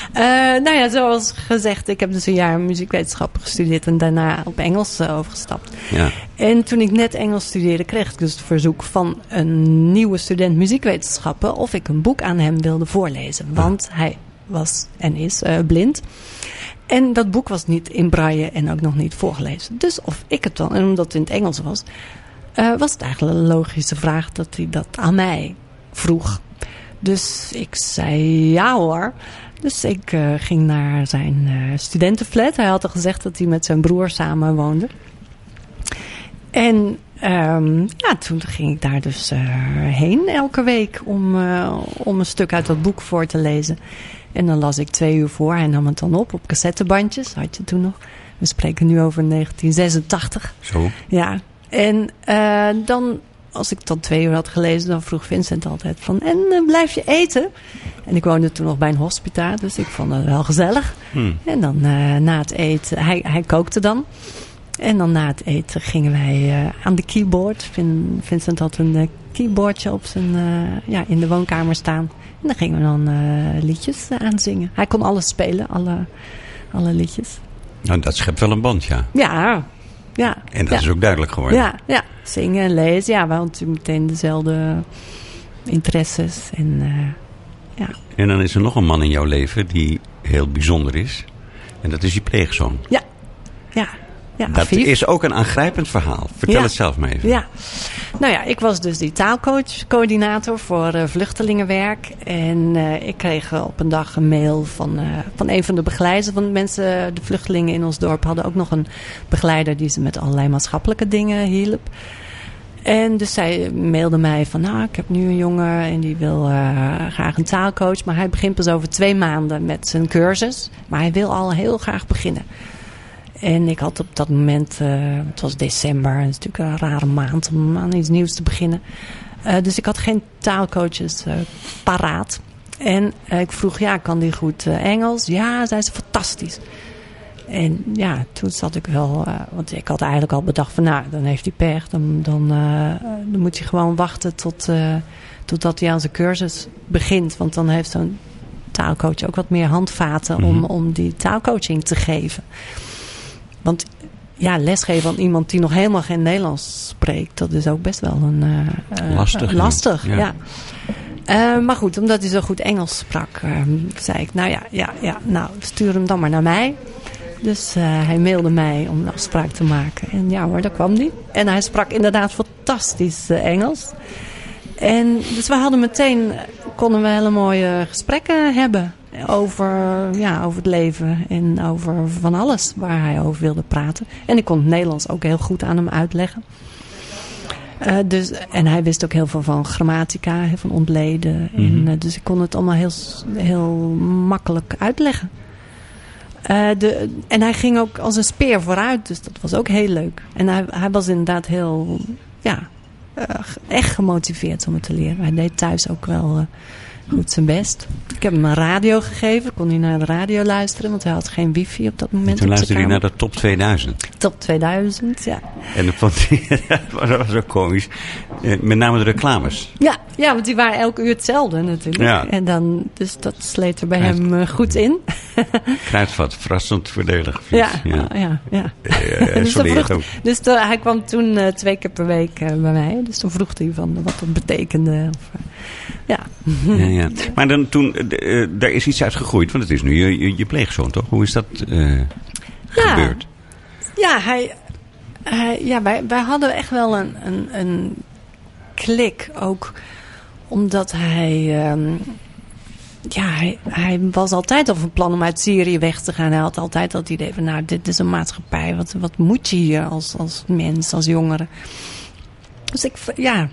Zoals gezegd, ik heb dus een jaar muziekwetenschappen gestudeerd en daarna op Engels overgestapt. Ja. En toen ik net Engels studeerde, kreeg ik dus het verzoek van een nieuwe student muziekwetenschappen of ik een boek aan hem wilde voorlezen. Want hij was en is blind. En dat boek was niet in braille en ook nog niet voorgelezen. Dus of ik het dan, en omdat het in het Engels was het eigenlijk een logische vraag dat hij dat aan mij vroeg. Dus ik zei ja hoor. Dus ik ging naar zijn studentenflat. Hij had al gezegd dat hij met zijn broer samen woonde. En toen ging ik daar dus heen elke week om een stuk uit dat boek voor te lezen. En dan las ik 2 uur voor. Hij nam het dan op cassettebandjes. Had je toen nog. We spreken nu over 1986. Zo. Ja. En dan, als ik dan 2 uur had gelezen, dan vroeg Vincent altijd van, en blijf je eten? En ik woonde toen nog bij een hospita, dus ik vond het wel gezellig. En dan na het eten, hij kookte dan. En dan na het eten gingen wij aan de keyboard. Vincent had een keyboardje op zijn, in de woonkamer staan. En dan gingen we dan liedjes aanzingen. Hij kon alles spelen, alle liedjes. Nou, dat schept wel een band, ja. Ja. En dat is ook duidelijk geworden. Ja. Zingen en lezen. Ja, we hadden natuurlijk meteen dezelfde interesses. En dan is er nog een man in jouw leven die heel bijzonder is. En dat is je pleegzoon. Ja, dat Aviv. is ook een aangrijpend verhaal. Vertel het zelf maar even. Ja. Nou ja, ik was dus die taalcoördinator voor vluchtelingenwerk. En ik kreeg op een dag een mail van een van de begeleiders. Want mensen, de vluchtelingen in ons dorp, hadden ook nog een begeleider die ze met allerlei maatschappelijke dingen hielp. En dus zij mailde mij van, nou, ik heb nu een jongen en die wil graag een taalcoach. Maar hij begint pas over 2 maanden met zijn cursus. Maar hij wil al heel graag beginnen. En ik had op dat moment, het was december, het is natuurlijk een rare maand om aan iets nieuws te beginnen. Dus ik had geen taalcoaches paraat. En ik vroeg, kan die goed Engels? Ja, zei ze, fantastisch. En ja, toen zat ik wel, want ik had eigenlijk al bedacht van, nou, dan heeft hij pech. Dan moet hij gewoon wachten totdat hij aan zijn cursus begint. Want dan heeft zo'n taalcoach ook wat meer handvaten om die taalcoaching te geven. Want ja, lesgeven aan iemand die nog helemaal geen Nederlands spreekt, dat is ook best wel lastig. Ja. Maar goed, omdat hij zo goed Engels sprak, zei ik, nou, stuur hem dan maar naar mij. Dus hij mailde mij om een afspraak te maken. En ja hoor, daar kwam hij. En hij sprak inderdaad fantastisch Engels. En dus konden we hele mooie gesprekken hebben. Over het leven en over van alles waar hij over wilde praten. En ik kon het Nederlands ook heel goed aan hem uitleggen. En hij wist ook heel veel van grammatica, van ontleden. Dus ik kon het allemaal heel, heel makkelijk uitleggen. En hij ging ook als een speer vooruit, dus dat was ook heel leuk. En hij was inderdaad heel, echt gemotiveerd om het te leren. Hij deed thuis ook wel goed zijn best. Ik heb hem een radio gegeven, kon hij naar de radio luisteren, want hij had geen wifi op dat moment. Toen luisterde hij naar de top 2000. Top 2000, ja. En dat was ook komisch. Met name de reclames. Ja, want die waren elk uur hetzelfde natuurlijk. Ja. En dan, dus dat sleet er bij hem goed in. Kruidvat, verrassend voordelig. Ja. Dus hij kwam toen 2 keer per week bij mij. Dus toen vroeg hij van wat dat betekende. Ja. Maar dan daar is iets uit gegroeid. Want het is nu je pleegzoon, toch? Hoe is dat gebeurd? Ja, wij hadden echt wel een klik. Ook omdat hij was altijd al van plan om uit Syrië weg te gaan. Hij had altijd dat idee van, nou, dit is een maatschappij. Wat moet je hier als mens, als jongere? Dus ik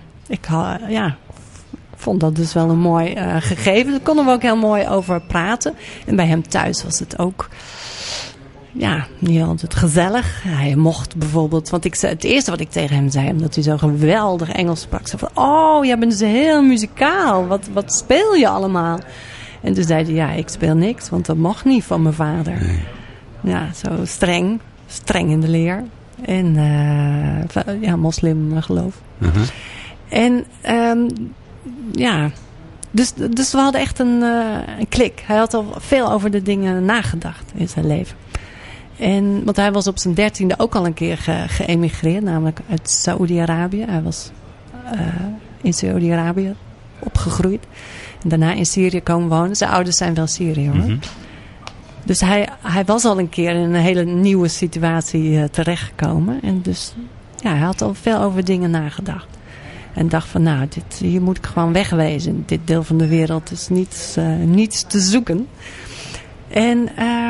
vond dat dus wel een mooi gegeven. Daar konden we ook heel mooi over praten. En bij hem thuis was het ook niet altijd gezellig. Hij mocht bijvoorbeeld, want het eerste wat ik tegen hem zei, omdat hij zo geweldig Engels sprak, zei van, oh, jij bent dus heel muzikaal. Wat speel je allemaal? En toen zei hij, ik speel niks, want dat mag niet van mijn vader. Nee. Ja, zo streng in de leer. En moslim geloof. Uh-huh. En dus we hadden echt een klik. Hij had al veel over de dingen nagedacht in zijn leven. Want hij was op zijn 13e ook al een keer geëmigreerd, namelijk uit Saoedi-Arabië. Hij was in Saoedi-Arabië opgegroeid. En daarna in Syrië komen wonen. Zijn ouders zijn wel Syrië, hoor. Mm-hmm. Dus hij was al een keer in een hele nieuwe situatie terechtgekomen. En dus hij had al veel over dingen nagedacht. En dacht van, nou, hier moet ik gewoon wegwezen. Dit deel van de wereld is niets te zoeken. En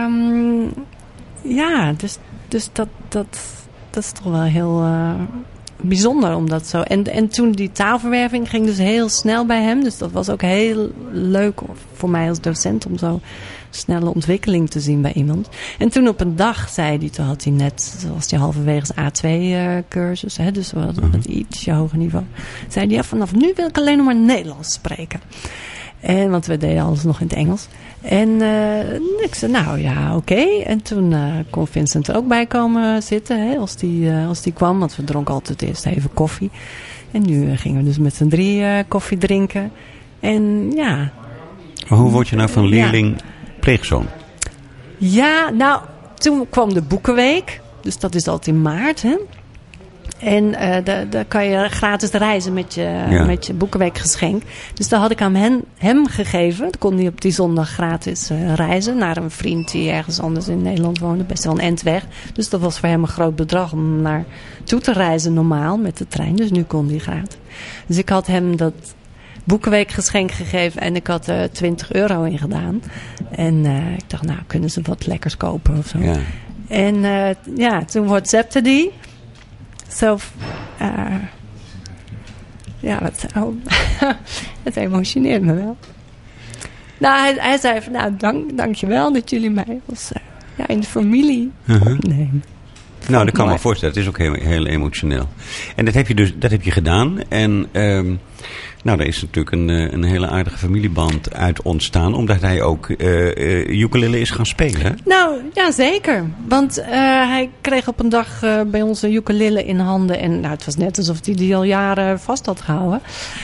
dus dat is toch wel heel bijzonder om dat zo. En toen die taalverwerving ging dus heel snel bij hem. Dus dat was ook heel leuk voor mij als docent om zo snelle ontwikkeling te zien bij iemand. En toen op een dag zei hij, toen had hij net, zoals hij halverwege zijn A2-cursus, dus met ietsje hoger niveau, zei hij, vanaf nu wil ik alleen nog maar Nederlands spreken. Want we deden alles nog in het Engels. En ik zei, nou ja, oké. En toen kon Vincent er ook bij komen zitten, als die kwam. Want we dronken altijd eerst even koffie. En nu gingen we dus met z'n 3 koffie drinken. En ja. Maar hoe word je nou van leerling pleegzoon? Ja, nou, toen kwam de Boekenweek. Dus dat is altijd in maart, hè. En daar kan je gratis reizen met je Boekenweekgeschenk. Dus dat had ik aan hem gegeven. Dan kon hij op die zondag gratis reizen naar een vriend die ergens anders in Nederland woonde. Best wel een end weg. Dus dat was voor hem een groot bedrag om naartoe te reizen normaal met de trein. Dus nu kon hij gratis. Dus ik had hem dat Boekenweekgeschenk gegeven en ik had er €20 in gedaan. En ik dacht, nou, kunnen ze wat lekkers kopen of zo. Ja. En toen WhatsAppte die. Zo, Ja, het emotioneert me wel. Nou, hij zei van, nou, dankjewel dat jullie mij als in de familie opnemen. Nou, dat kan me voorstellen. Het is ook heel emotioneel. En dat heb je gedaan. En daar is natuurlijk een hele aardige familieband uit ontstaan. Omdat hij ook ukulele is gaan spelen. Nou, ja, zeker. Want hij kreeg op een dag bij ons een ukulele in handen. En nou, het was net alsof hij die al jaren vast had gehouden.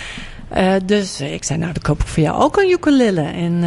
Dus ik zei, nou, dan koop ik voor jou ook een ukulele. En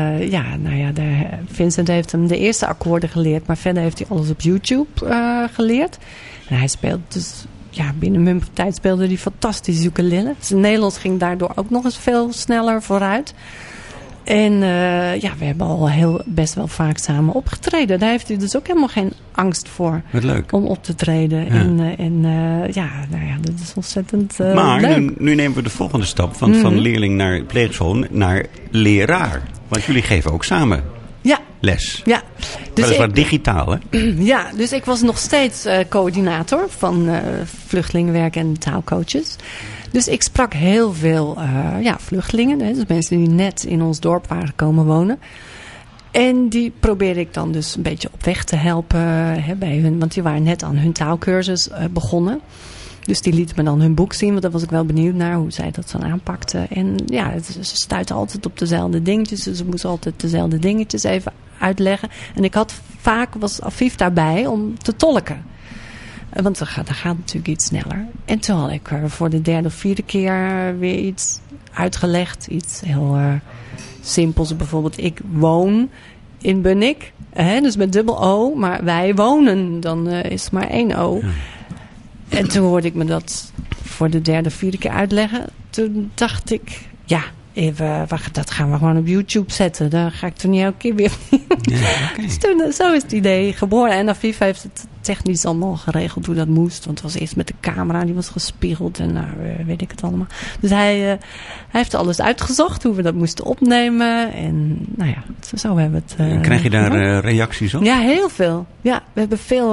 Vincent heeft hem de eerste akkoorden geleerd. Maar verder heeft hij alles op YouTube geleerd. En hij speelt dus... Ja, binnen mijn tijd speelde hij fantastisch ukulele. Zijn Nederlands ging daardoor ook nog eens veel sneller vooruit. En we hebben al best wel vaak samen opgetreden. Daar heeft hij dus ook helemaal geen angst voor. Wat leuk. Om op te treden. Ja. Dat is ontzettend maar leuk. Nu nemen we de volgende stap. Van leerling naar pleegschool naar leraar. Want jullie geven ook samen les. Ja. Dus weliswaar digitaal, hè? Ja, dus ik was nog steeds coördinator van vluchtelingenwerk en taalcoaches. Dus ik sprak heel veel vluchtelingen. Dus mensen die net in ons dorp waren komen wonen. En die probeerde ik dan dus een beetje op weg te helpen bij hun. Want die waren net aan hun taalkursus begonnen. Dus die lieten me dan hun boek zien. Want daar was ik wel benieuwd naar hoe zij dat dan aanpakten. En ja, ze stuitten altijd op dezelfde dingetjes. Dus ze moesten altijd dezelfde dingetjes even uitleggen. En was Afif daarbij om te tolken. Want dan gaat natuurlijk iets sneller. En toen had ik voor de 3e of 4e keer weer iets uitgelegd. Iets heel simpels. Bijvoorbeeld, ik woon in Bunnik. Dus met dubbel O. Maar wij wonen. Dan is het maar 1 O. Ja. En toen hoorde ik me dat voor de 3e of 4e keer uitleggen. Toen dacht ik, dat gaan we gewoon op YouTube zetten. Dan ga ik toen niet elke keer weer. Ja, okay. Dus toen, zo is het idee geboren. En Afif heeft het technisch allemaal geregeld hoe dat moest. Want het was eerst met de camera, die was gespiegeld. En weet ik het allemaal. Dus hij heeft alles uitgezocht, hoe we dat moesten opnemen. En nou ja, zo hebben we het krijg je daar reacties op? Ja, heel veel. Ja, we hebben veel...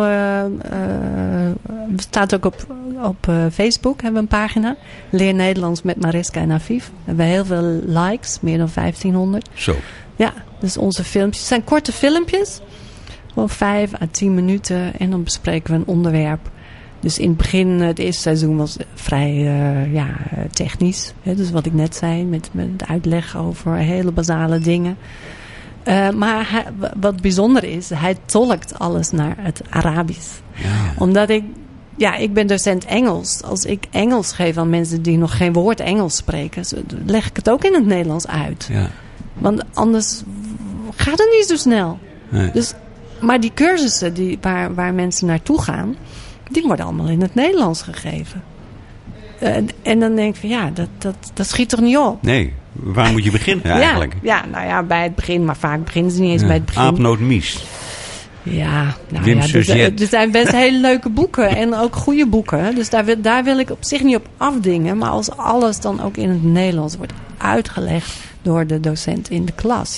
staat ook op Facebook, hebben we een pagina. Leer Nederlands met Mariska en Afif. We hebben heel veel likes, meer dan 1500. Zo. Ja, dus onze filmpjes zijn korte filmpjes. Gewoon 5 à 10 minuten. En dan bespreken we een onderwerp. Dus in het begin, het eerste seizoen was vrij technisch. Hè? Dus wat ik net zei, met uitleg over hele basale dingen. Maar wat bijzonder is, hij tolkt alles naar het Arabisch. Ja. Omdat ik ben docent Engels. Als ik Engels geef aan mensen die nog geen woord Engels spreken, leg ik het ook in het Nederlands uit. Ja. Want anders gaat het niet zo snel. Nee. Dus, maar die cursussen waar mensen naartoe gaan, die worden allemaal in het Nederlands gegeven. En dan denk ik van dat schiet toch niet op? Nee, waar moet je beginnen eigenlijk? Bij het begin, maar vaak beginnen ze niet eens bij het begin. Aapnoot Mies. Ja, er zijn best hele leuke boeken en ook goede boeken. Dus daar wil ik op zich niet op afdingen. Maar als alles dan ook in het Nederlands wordt uitgelegd door de docent in de klas,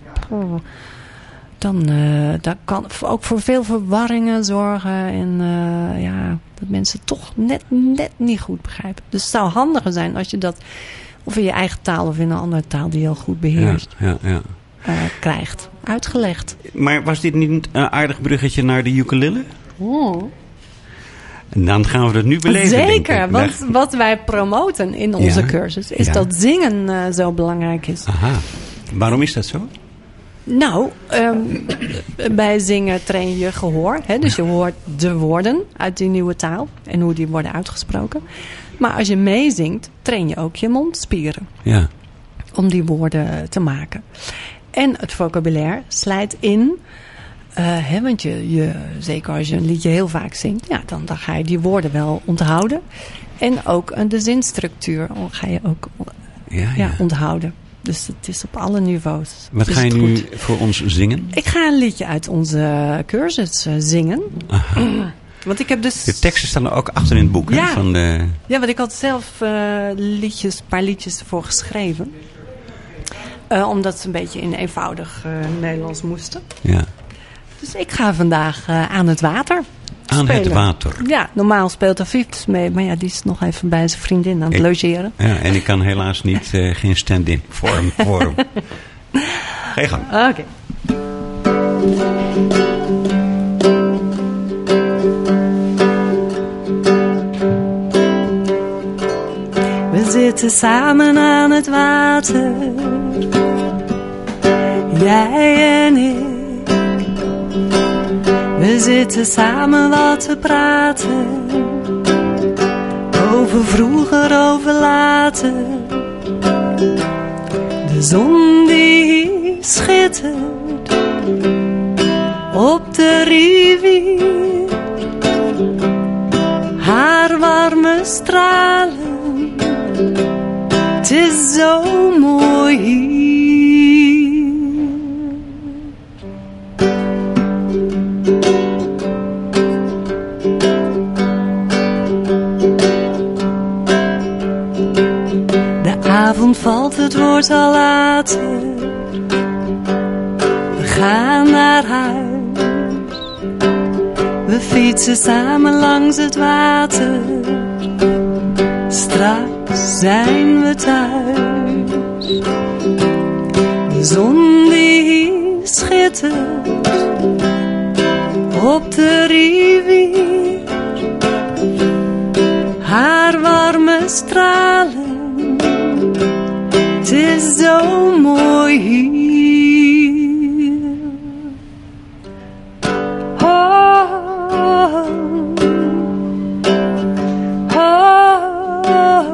dat kan ook voor veel verwarringen zorgen. En dat mensen toch net niet goed begrijpen. Dus het zou handiger zijn als je dat of in je eigen taal of in een andere taal die je heel goed beheerst. Ja. Krijgt. Uitgelegd. Maar was dit niet een aardig bruggetje naar de ukulele? Oh. En dan gaan we het nu beleven. Zeker, want wat wij promoten in onze cursus is dat zingen zo belangrijk is. Aha. Waarom is dat zo? Nou, bij zingen train je gehoor. Hè? Dus je hoort de woorden uit die nieuwe taal en hoe die worden uitgesproken. Maar als je meezingt, train je ook je mondspieren. Ja. Om die woorden te maken. En het vocabulaire slijt in. Want zeker als je een liedje heel vaak zingt, dan ga je die woorden wel onthouden. En ook de zinstructuur ga je ook onthouden. Dus het is op alle niveaus. Wat ga je nu voor ons zingen? Ik ga een liedje uit onze cursus zingen. Aha. Want ik heb dus... De teksten staan er ook achter in het boek. Ja, hè, van de... want ik had zelf een paar liedjes ervoor geschreven. Omdat ze een beetje in eenvoudig Nederlands moesten. Ja. Dus ik ga vandaag aan het water aan spelen. het water. Ja, normaal speelt Aviv dus mee. Maar ja, die is nog even bij zijn vriendin aan het logeren. Ja, en ik kan helaas niet, geen stand-in voor hem. Ga je gang. Oké. We zitten samen aan het water. Jij en ik. We zitten samen wat te praten. Over vroeger, over later. De zon die schittert op de rivier. Haar warme stralen. Het is zo mooi hier. De avond valt, het wordt al later. We gaan naar huis. We fietsen samen langs het water. Straks zijn we thuis. De zon die schittert op de rivier. Haar warme stralen. Het is zo mooi hier. Oh, oh, oh,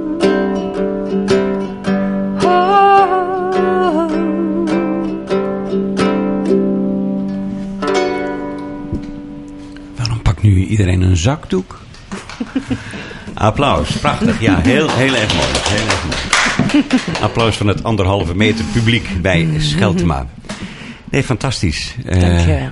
oh. Waarom pakt nu iedereen een zakdoek? Applaus, prachtig. Ja, heel erg mooi. Heel erg mooi. Applaus van het 1,5 meter publiek bij Scheltema. Nee, fantastisch. Dankjewel.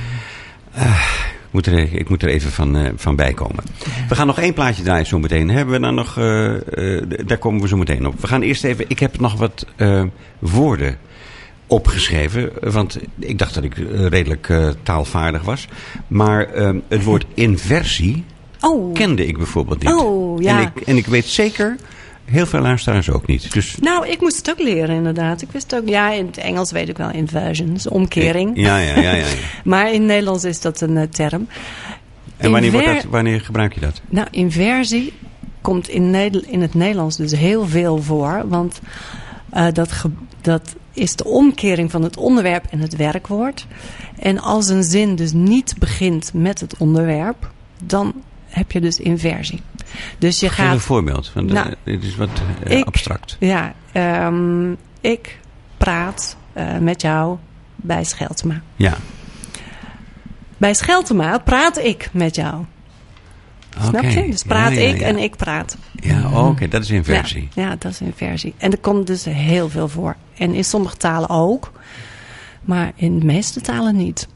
Ik moet er even van bij komen. We gaan nog 1 plaatje draaien zo meteen. Hebben we dan nog... daar komen we zo meteen op. We gaan eerst even... Ik heb nog wat woorden opgeschreven. Want ik dacht dat ik redelijk taalvaardig was. Maar het woord inversie kende ik bijvoorbeeld niet. Oh, ja. En ik weet zeker... Heel veel luisteraars ook niet. Dus... Nou, ik moest het ook leren inderdaad. Ik wist ook, ja, in het Engels weet ik wel inversion, dus omkering. Ja. Maar in het Nederlands is dat een term. En wanneer gebruik je dat? Nou, inversie komt in het Nederlands dus heel veel voor. Want dat is de omkering van het onderwerp en het werkwoord. En als een zin dus niet begint met het onderwerp, dan heb je dus inversie. Dus je gaat... Geef een voorbeeld, want dit is wat abstract. Ja, ik praat met jou bij Scheltema. Ja. Bij Scheltema praat ik met jou. Snap je? Dus praat ik en ik praat. Ja, oké, dat is inversie. Ja, dat is inversie. En er komt dus heel veel voor. En in sommige talen ook. Maar in de meeste talen niet.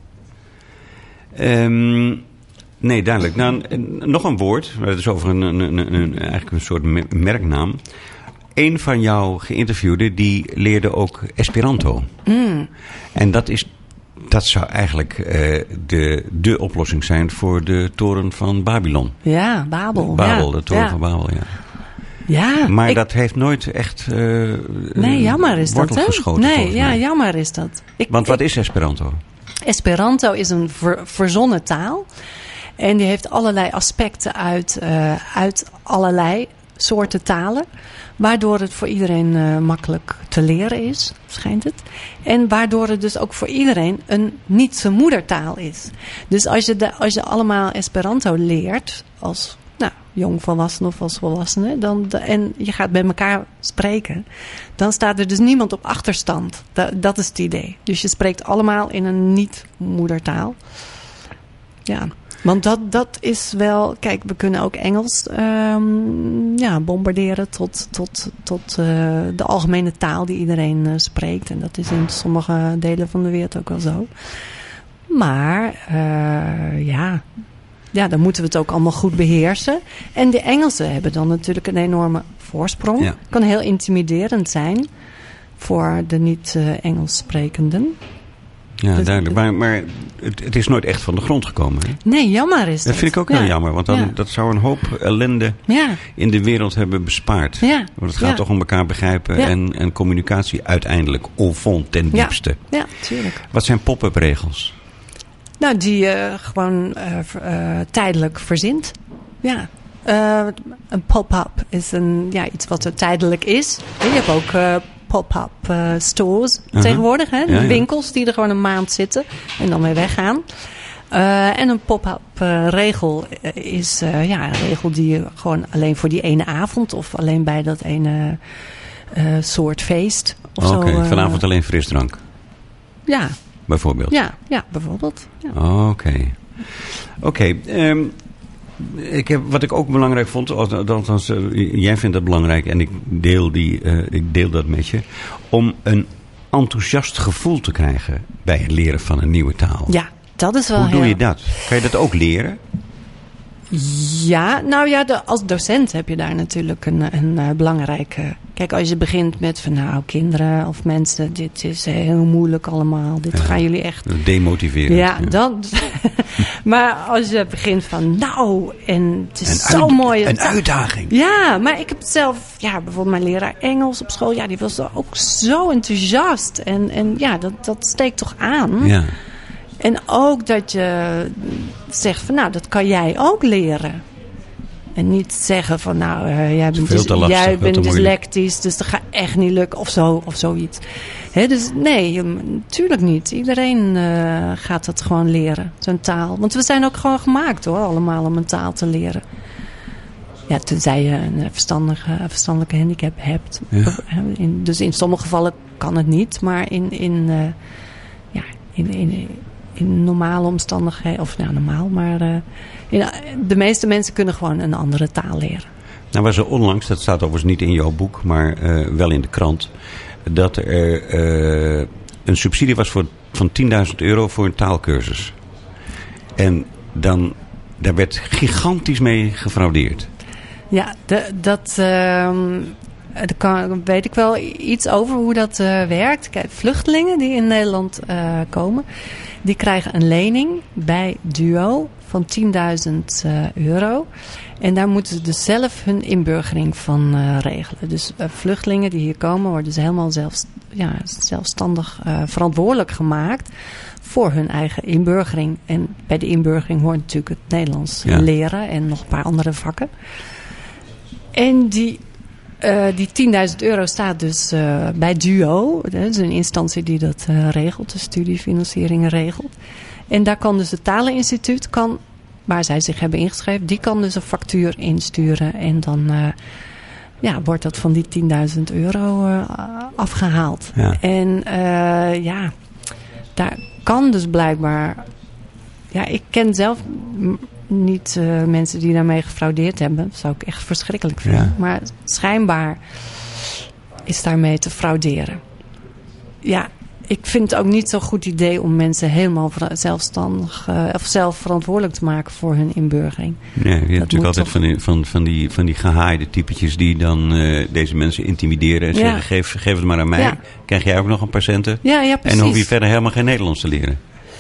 Nee, duidelijk. Nou, nog een woord. Dat is over eigenlijk een soort merknaam. Een van jouw geïnterviewden, die leerde ook Esperanto. En dat zou eigenlijk de oplossing zijn voor de toren van Babylon. Ja, Babel. De toren van Babel, ja. Ja, maar dat heeft nooit echt nee, jammer is wortel dat, hè? geschoten. Nee, ja, jammer is dat. Want wat is Esperanto? Esperanto is een verzonnen taal. En die heeft allerlei aspecten uit allerlei soorten talen. Waardoor het voor iedereen makkelijk te leren is, schijnt het. En waardoor het dus ook voor iedereen een niet zijn moedertaal is. Dus als je allemaal Esperanto leert, als jongvolwassene of als volwassene, en je gaat met elkaar spreken, dan staat er dus niemand op achterstand. Dat is het idee. Dus je spreekt allemaal in een niet moedertaal. Ja. Want dat is wel... Kijk, we kunnen ook Engels bombarderen tot de algemene taal die iedereen spreekt. En dat is in sommige delen van de wereld ook wel zo. Maar dan moeten we het ook allemaal goed beheersen. En de Engelsen hebben dan natuurlijk een enorme voorsprong. Het kan heel intimiderend zijn voor de niet-Engels sprekenden. Ja, duidelijk. Maar het is nooit echt van de grond gekomen. Hè? Nee, jammer is dat. Vind ik ook heel jammer. Want dat zou een hoop ellende in de wereld hebben bespaard. Ja. Want het gaat toch om elkaar begrijpen en communicatie uiteindelijk au fond ten diepste. Ja, tuurlijk. Wat zijn pop-up regels? Nou, die je gewoon tijdelijk verzint. Ja. Een pop-up is iets wat er tijdelijk is. En je hebt ook pop-up stores tegenwoordig. Hè? Winkels die er gewoon een maand zitten en dan weer weggaan. En een pop-up regel is een regel die je gewoon alleen voor die ene avond of alleen bij dat ene soort feest. Oké, vanavond alleen frisdrank. Ja. Bijvoorbeeld. Ja, bijvoorbeeld. Ja. Oké. Wat ik ook belangrijk vond, althans jij vindt dat belangrijk en ik deel dat met je, om een enthousiast gevoel te krijgen bij het leren van een nieuwe taal. Ja, dat is wel Hoe doe je dat? Kan je dat ook leren? Ja, nou ja, als docent heb je daar natuurlijk een belangrijke... Kijk, als je begint met van kinderen of mensen, dit is heel moeilijk allemaal. Dit gaan jullie echt... Demotiveren. Ja, dan... Maar als je begint van en het is zo mooi. Een uitdaging. Ja, maar ik heb zelf, bijvoorbeeld mijn leraar Engels op school, die was ook zo enthousiast. En dat steekt toch aan. Ja. En ook dat je zegt van dat kan jij ook leren. En niet zeggen van jij bent dyslectisch, dus dat gaat echt niet lukken of zoiets. Dus nee, natuurlijk niet. Iedereen gaat dat gewoon leren, zo'n taal. Want we zijn ook gewoon gemaakt allemaal om een taal te leren. Ja, tenzij je een verstandelijke handicap hebt. Ja. Dus in sommige gevallen kan het niet, maar in normale omstandigheden, of normaal, maar de meeste mensen kunnen gewoon een andere taal leren. Nou was er onlangs, dat staat overigens niet in jouw boek, maar wel in de krant, dat er een subsidie was van €10.000 voor een taalkursus. En daar werd gigantisch mee gefraudeerd. Ja, daar weet ik wel iets over hoe dat werkt. Kijk, vluchtelingen die in Nederland komen, die krijgen een lening bij DUO van €10.000. En daar moeten ze dus zelf hun inburgering van regelen. Dus vluchtelingen die hier komen worden dus helemaal zelfstandig verantwoordelijk gemaakt voor hun eigen inburgering. En bij de inburgering hoort natuurlijk het Nederlands leren en nog een paar andere vakken. En die €10.000 staat dus bij DUO. Dat is een instantie die dat regelt, de studiefinanciering regelt. En daar kan dus het Taleninstituut, waar zij zich hebben ingeschreven, die kan dus een factuur insturen. En dan wordt dat van die €10.000 afgehaald. Ja. En daar kan dus blijkbaar... Ja, ik ken zelf niet mensen die daarmee gefraudeerd hebben. Dat zou ik echt verschrikkelijk vinden. Ja. Maar schijnbaar is daarmee te frauderen. Ja, ik vind het ook niet zo'n goed idee om mensen helemaal zelfstandig of zelf verantwoordelijk te maken voor hun inburgering. Nee, je hebt natuurlijk altijd van die gehaaide typetjes die dan deze mensen intimideren en zeggen, geef het maar aan mij. Ja. Krijg jij ook nog een paar centen? Ja, precies. En dan hoef je verder helemaal geen Nederlands te leren.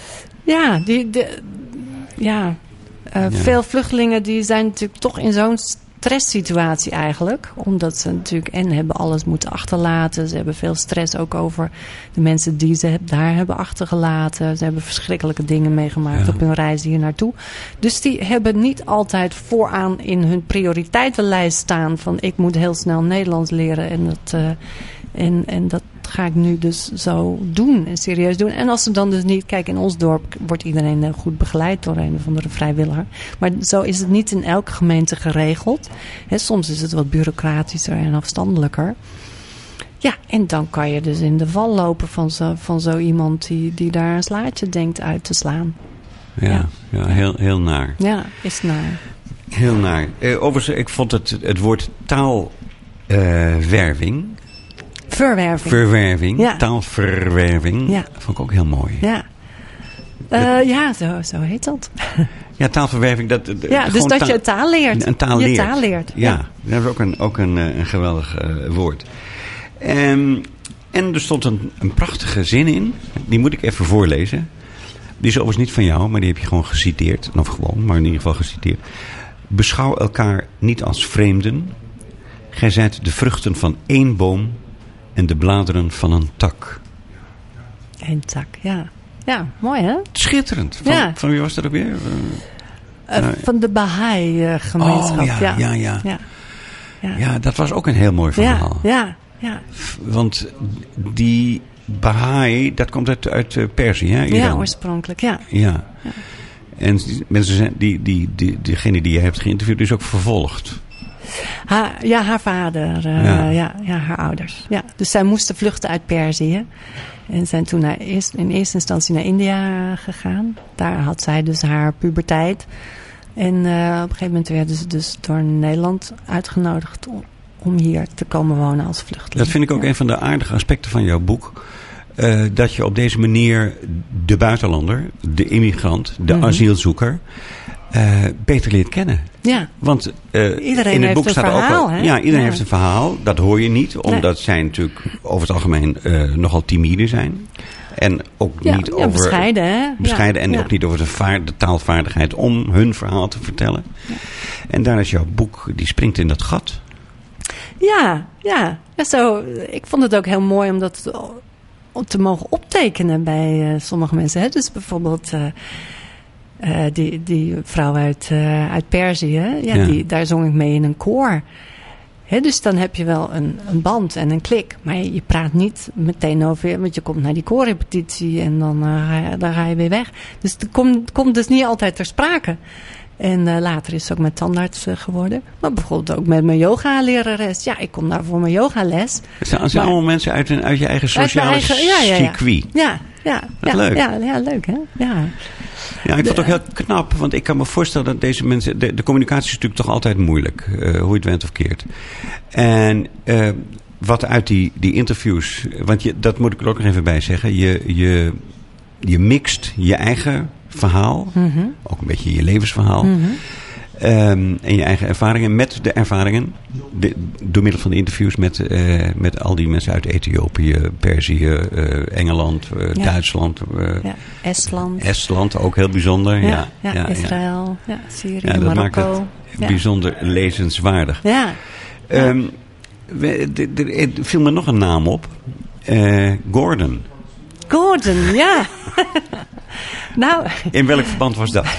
Ja, veel vluchtelingen die zijn natuurlijk toch in zo'n stresssituatie eigenlijk. Omdat ze natuurlijk hebben alles moeten achterlaten. Ze hebben veel stress ook over de mensen die ze daar hebben achtergelaten. Ze hebben verschrikkelijke dingen meegemaakt op hun reis hier naartoe. Dus die hebben niet altijd vooraan in hun prioriteitenlijst staan van ik moet heel snel Nederlands leren en dat ga ik nu dus zo doen en serieus doen. En als ze dan dus niet... Kijk, in ons dorp wordt iedereen goed begeleid door een of andere vrijwilliger. Maar zo is het niet in elke gemeente geregeld. Soms is het wat bureaucratischer en afstandelijker. Ja, en dan kan je dus in de val lopen van zo iemand die daar een slaatje denkt uit te slaan. Ja, heel naar. Ja, is naar. Heel naar. Overigens, ik vond het woord taalwerving... Verwerving, taalverwerving. Vond ik ook heel mooi. Ja, zo heet dat. Ja, taalverwerving. Dus dat je taal leert. Een taal leert. Taal leert. Ja, dat is ook een geweldig woord. En er stond een prachtige zin in. Die moet ik even voorlezen. Die is overigens niet van jou, maar die heb je gewoon geciteerd. Of gewoon, maar in ieder geval geciteerd. Beschouw elkaar niet als vreemden. Gij zijt de vruchten van één boom en de bladeren van een tak. Een tak, ja. Ja, mooi hè? Schitterend. Van wie was dat ook weer? Van de Bahá'í-gemeenschap. Ja, dat was ook een heel mooi verhaal. Ja. Want die Bahá'í, dat komt uit Perzië, hè? Iran. Ja, oorspronkelijk, ja. En mensen zijn, diegene die je hebt geïnterviewd is ook vervolgd. Haar vader, haar ouders. Ja. Dus zij moesten vluchten uit Perzië. En zijn toen in eerste instantie naar India gegaan. Daar had zij dus haar puberteit. En op een gegeven moment werden ze dus door Nederland uitgenodigd om hier te komen wonen als vluchteling. Dat vind ik ook een van de aardige aspecten van jouw boek. Dat je op deze manier de buitenlander, de immigrant, de asielzoeker beter leert kennen. Ja. Want iedereen in het heeft boek een staat verhaal, ook wel, hè? iedereen heeft een verhaal. Dat hoor je niet, omdat zij natuurlijk over het algemeen nogal timide zijn. En ook niet over bescheiden, hè? Bescheiden en ook niet over de taalvaardigheid om hun verhaal te vertellen. Ja. En daar is jouw boek, die springt in dat gat. Ja, zo, ik vond het ook heel mooi om te mogen optekenen bij sommige mensen. Hè? Dus bijvoorbeeld die vrouw uit Perzië, daar zong ik mee in een koor. Hè, dus dan heb je wel een band en een klik. Maar je praat niet meteen over, want je komt naar die koorrepetitie en dan ga je weer weg. Dus het komt dus niet altijd ter sprake. En later is het ook met tandarts geworden. Maar bijvoorbeeld ook met mijn yoga-lerares. Ja, ik kom daar voor mijn yogales. Het zijn allemaal mensen uit je eigen sociale circuit. Ja. Leuk. Ja, leuk hè? Ja. Ja, ik vond het ook heel knap. Want ik kan me voorstellen dat deze mensen... De communicatie is natuurlijk toch altijd moeilijk. Hoe je het went of keert. En wat uit die interviews... Want dat moet ik er ook nog even bij zeggen. Je mixt je eigen verhaal. Mm-hmm. Ook een beetje je levensverhaal. Mm-hmm. En je eigen ervaringen met de ervaringen. Door middel van de interviews met al die mensen uit Ethiopië, Perzië, Engeland, Duitsland. Estland, ook heel bijzonder. Ja, Israël, Syrië, dat Marokko. Maakt het bijzonder lezenswaardig. Ja. Er viel me nog een naam op. Gordon, ja. Nou. In welk verband was dat?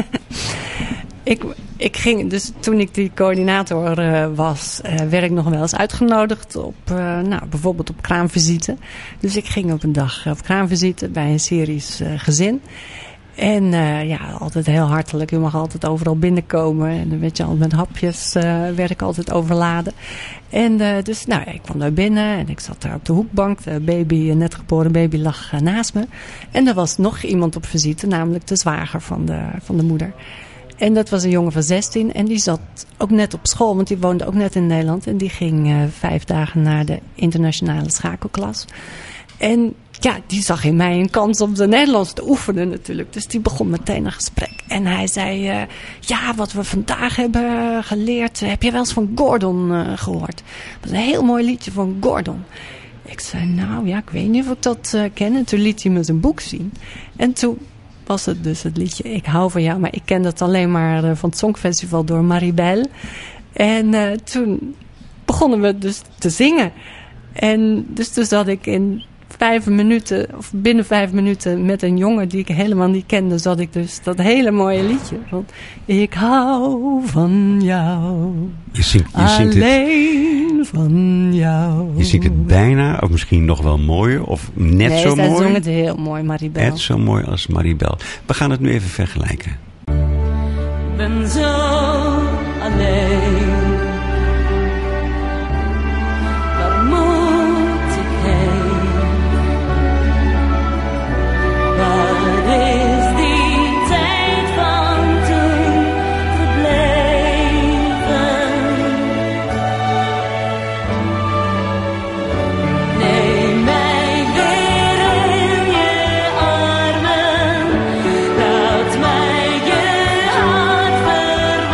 Ik ging, dus toen ik die coördinator was, werd ik nog wel eens uitgenodigd op, bijvoorbeeld op kraamvisite. Dus ik ging op een dag op kraamvisite bij een Syrisch gezin. En altijd heel hartelijk. U mag altijd overal binnenkomen. En dan werd je al met hapjes, werd ik altijd overladen. En ik kwam daar binnen en ik zat daar op de hoekbank. De net geboren baby lag naast me. En er was nog iemand op visite, namelijk de zwager van de moeder. En dat was een jongen van 16 en die zat ook net op school, want die woonde ook net in Nederland. En die ging 5 dagen naar de internationale schakelklas. En ja, die zag in mij een kans om zijn Nederlands te oefenen natuurlijk. Dus die begon meteen een gesprek. En hij zei, wat we vandaag hebben geleerd, heb je wel eens van Gordon gehoord? Dat was een heel mooi liedje van Gordon. Ik zei, ik weet niet of ik dat ken. En toen liet hij me zijn boek zien. En toen was het dus het liedje Ik hou van jou. Maar ik ken dat alleen maar van het Songfestival door Maribel. En toen begonnen we dus te zingen. En dus toen zat ik binnen 5 minuten met een jongen die ik helemaal niet kende, zat ik dus dat hele mooie liedje van Ik hou van jou. Je zingt alleen het, van jou. Je zingt het bijna, of misschien nog wel mooier, of net zo mooi. Nee, zij zong het heel mooi, Maribel. Net zo mooi als Maribel. We gaan het nu even vergelijken. Ik ben zo alleen. Laat mij je hart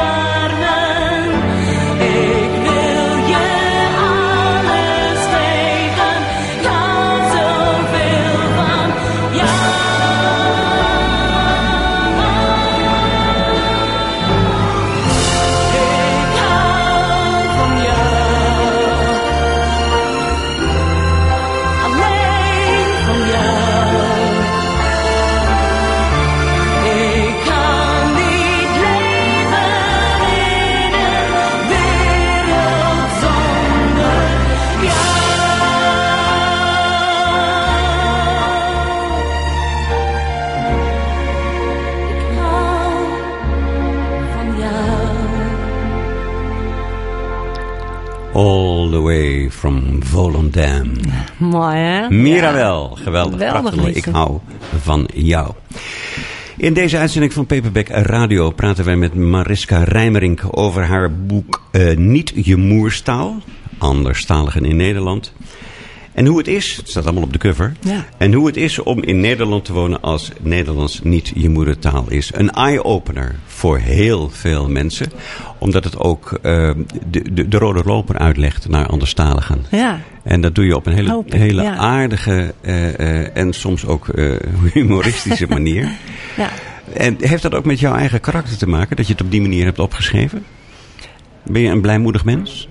from Volendam. Mooi, hè? Mirabel, geweldig. Geweldig Prachtig. liedje. Ik hou van jou. In deze uitzending van Paperback Radio praten wij met Mariska Rijmerink over haar boek Niet je moerstaal. Anderstaligen in Nederland. En hoe het is, het staat allemaal op de cover. Ja. En hoe het is om in Nederland te wonen als Nederlands niet je moedertaal is. Een eye-opener voor heel veel mensen. Omdat het ook de rode loper uitlegt naar anderstaligen. Ja. En dat doe je op een hele ja. aardige en soms ook humoristische manier. Ja. En heeft dat ook met jouw eigen karakter te maken? Dat je het op die manier hebt opgeschreven? Ben je een blijmoedig mens?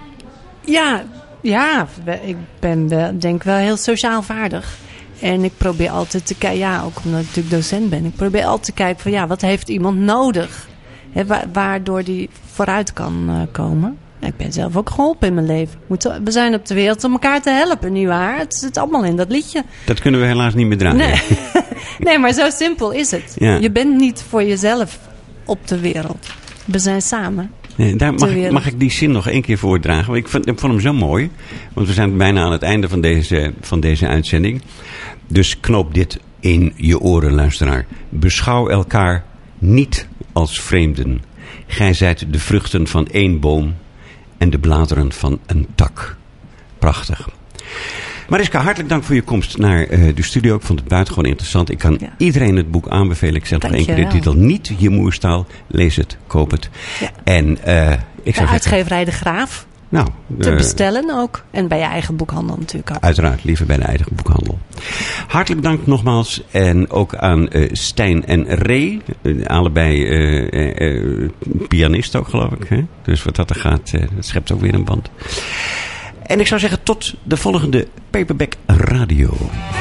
Ja, ik ben denk wel heel sociaal vaardig. En ik probeer altijd te kijken, ja, ook omdat ik natuurlijk docent ben. Ik probeer altijd te kijken van, ja, wat heeft iemand nodig? Hè, waardoor die vooruit kan komen. Ik ben zelf ook geholpen in mijn leven. We zijn op de wereld om elkaar te helpen, nietwaar? Het zit allemaal in dat liedje. Dat kunnen we helaas niet meer draaien. Nee, nee, maar zo simpel is het. Ja. Je bent niet voor jezelf op de wereld. We zijn samen. Nee, daar mag ik die zin nog één keer voordragen. Want ik vond hem zo mooi. Want we zijn bijna aan het einde van deze uitzending. Dus knoop dit in je oren, luisteraar. Beschouw elkaar niet als vreemden. Gij zijt de vruchten van één boom en de bladeren van een tak. Prachtig. Mariska, hartelijk dank voor je komst naar de studio. Ik vond het buitengewoon interessant. Ik kan iedereen het boek aanbevelen. Ik zeg nog één keer de titel. Niet je moerstaal. Lees het, koop het. Ja. En ik zou uitgeverij De Graaf. Nou, te bestellen ook. En bij je eigen boekhandel natuurlijk ook. Uiteraard, liever bij de eigen boekhandel. Hartelijk dank nogmaals. En ook aan Stijn en Ray. Allebei pianist ook, geloof ik. Hè? Dus wat dat er gaat, dat schept ook weer een band. En ik zou zeggen tot de volgende Paperback Radio.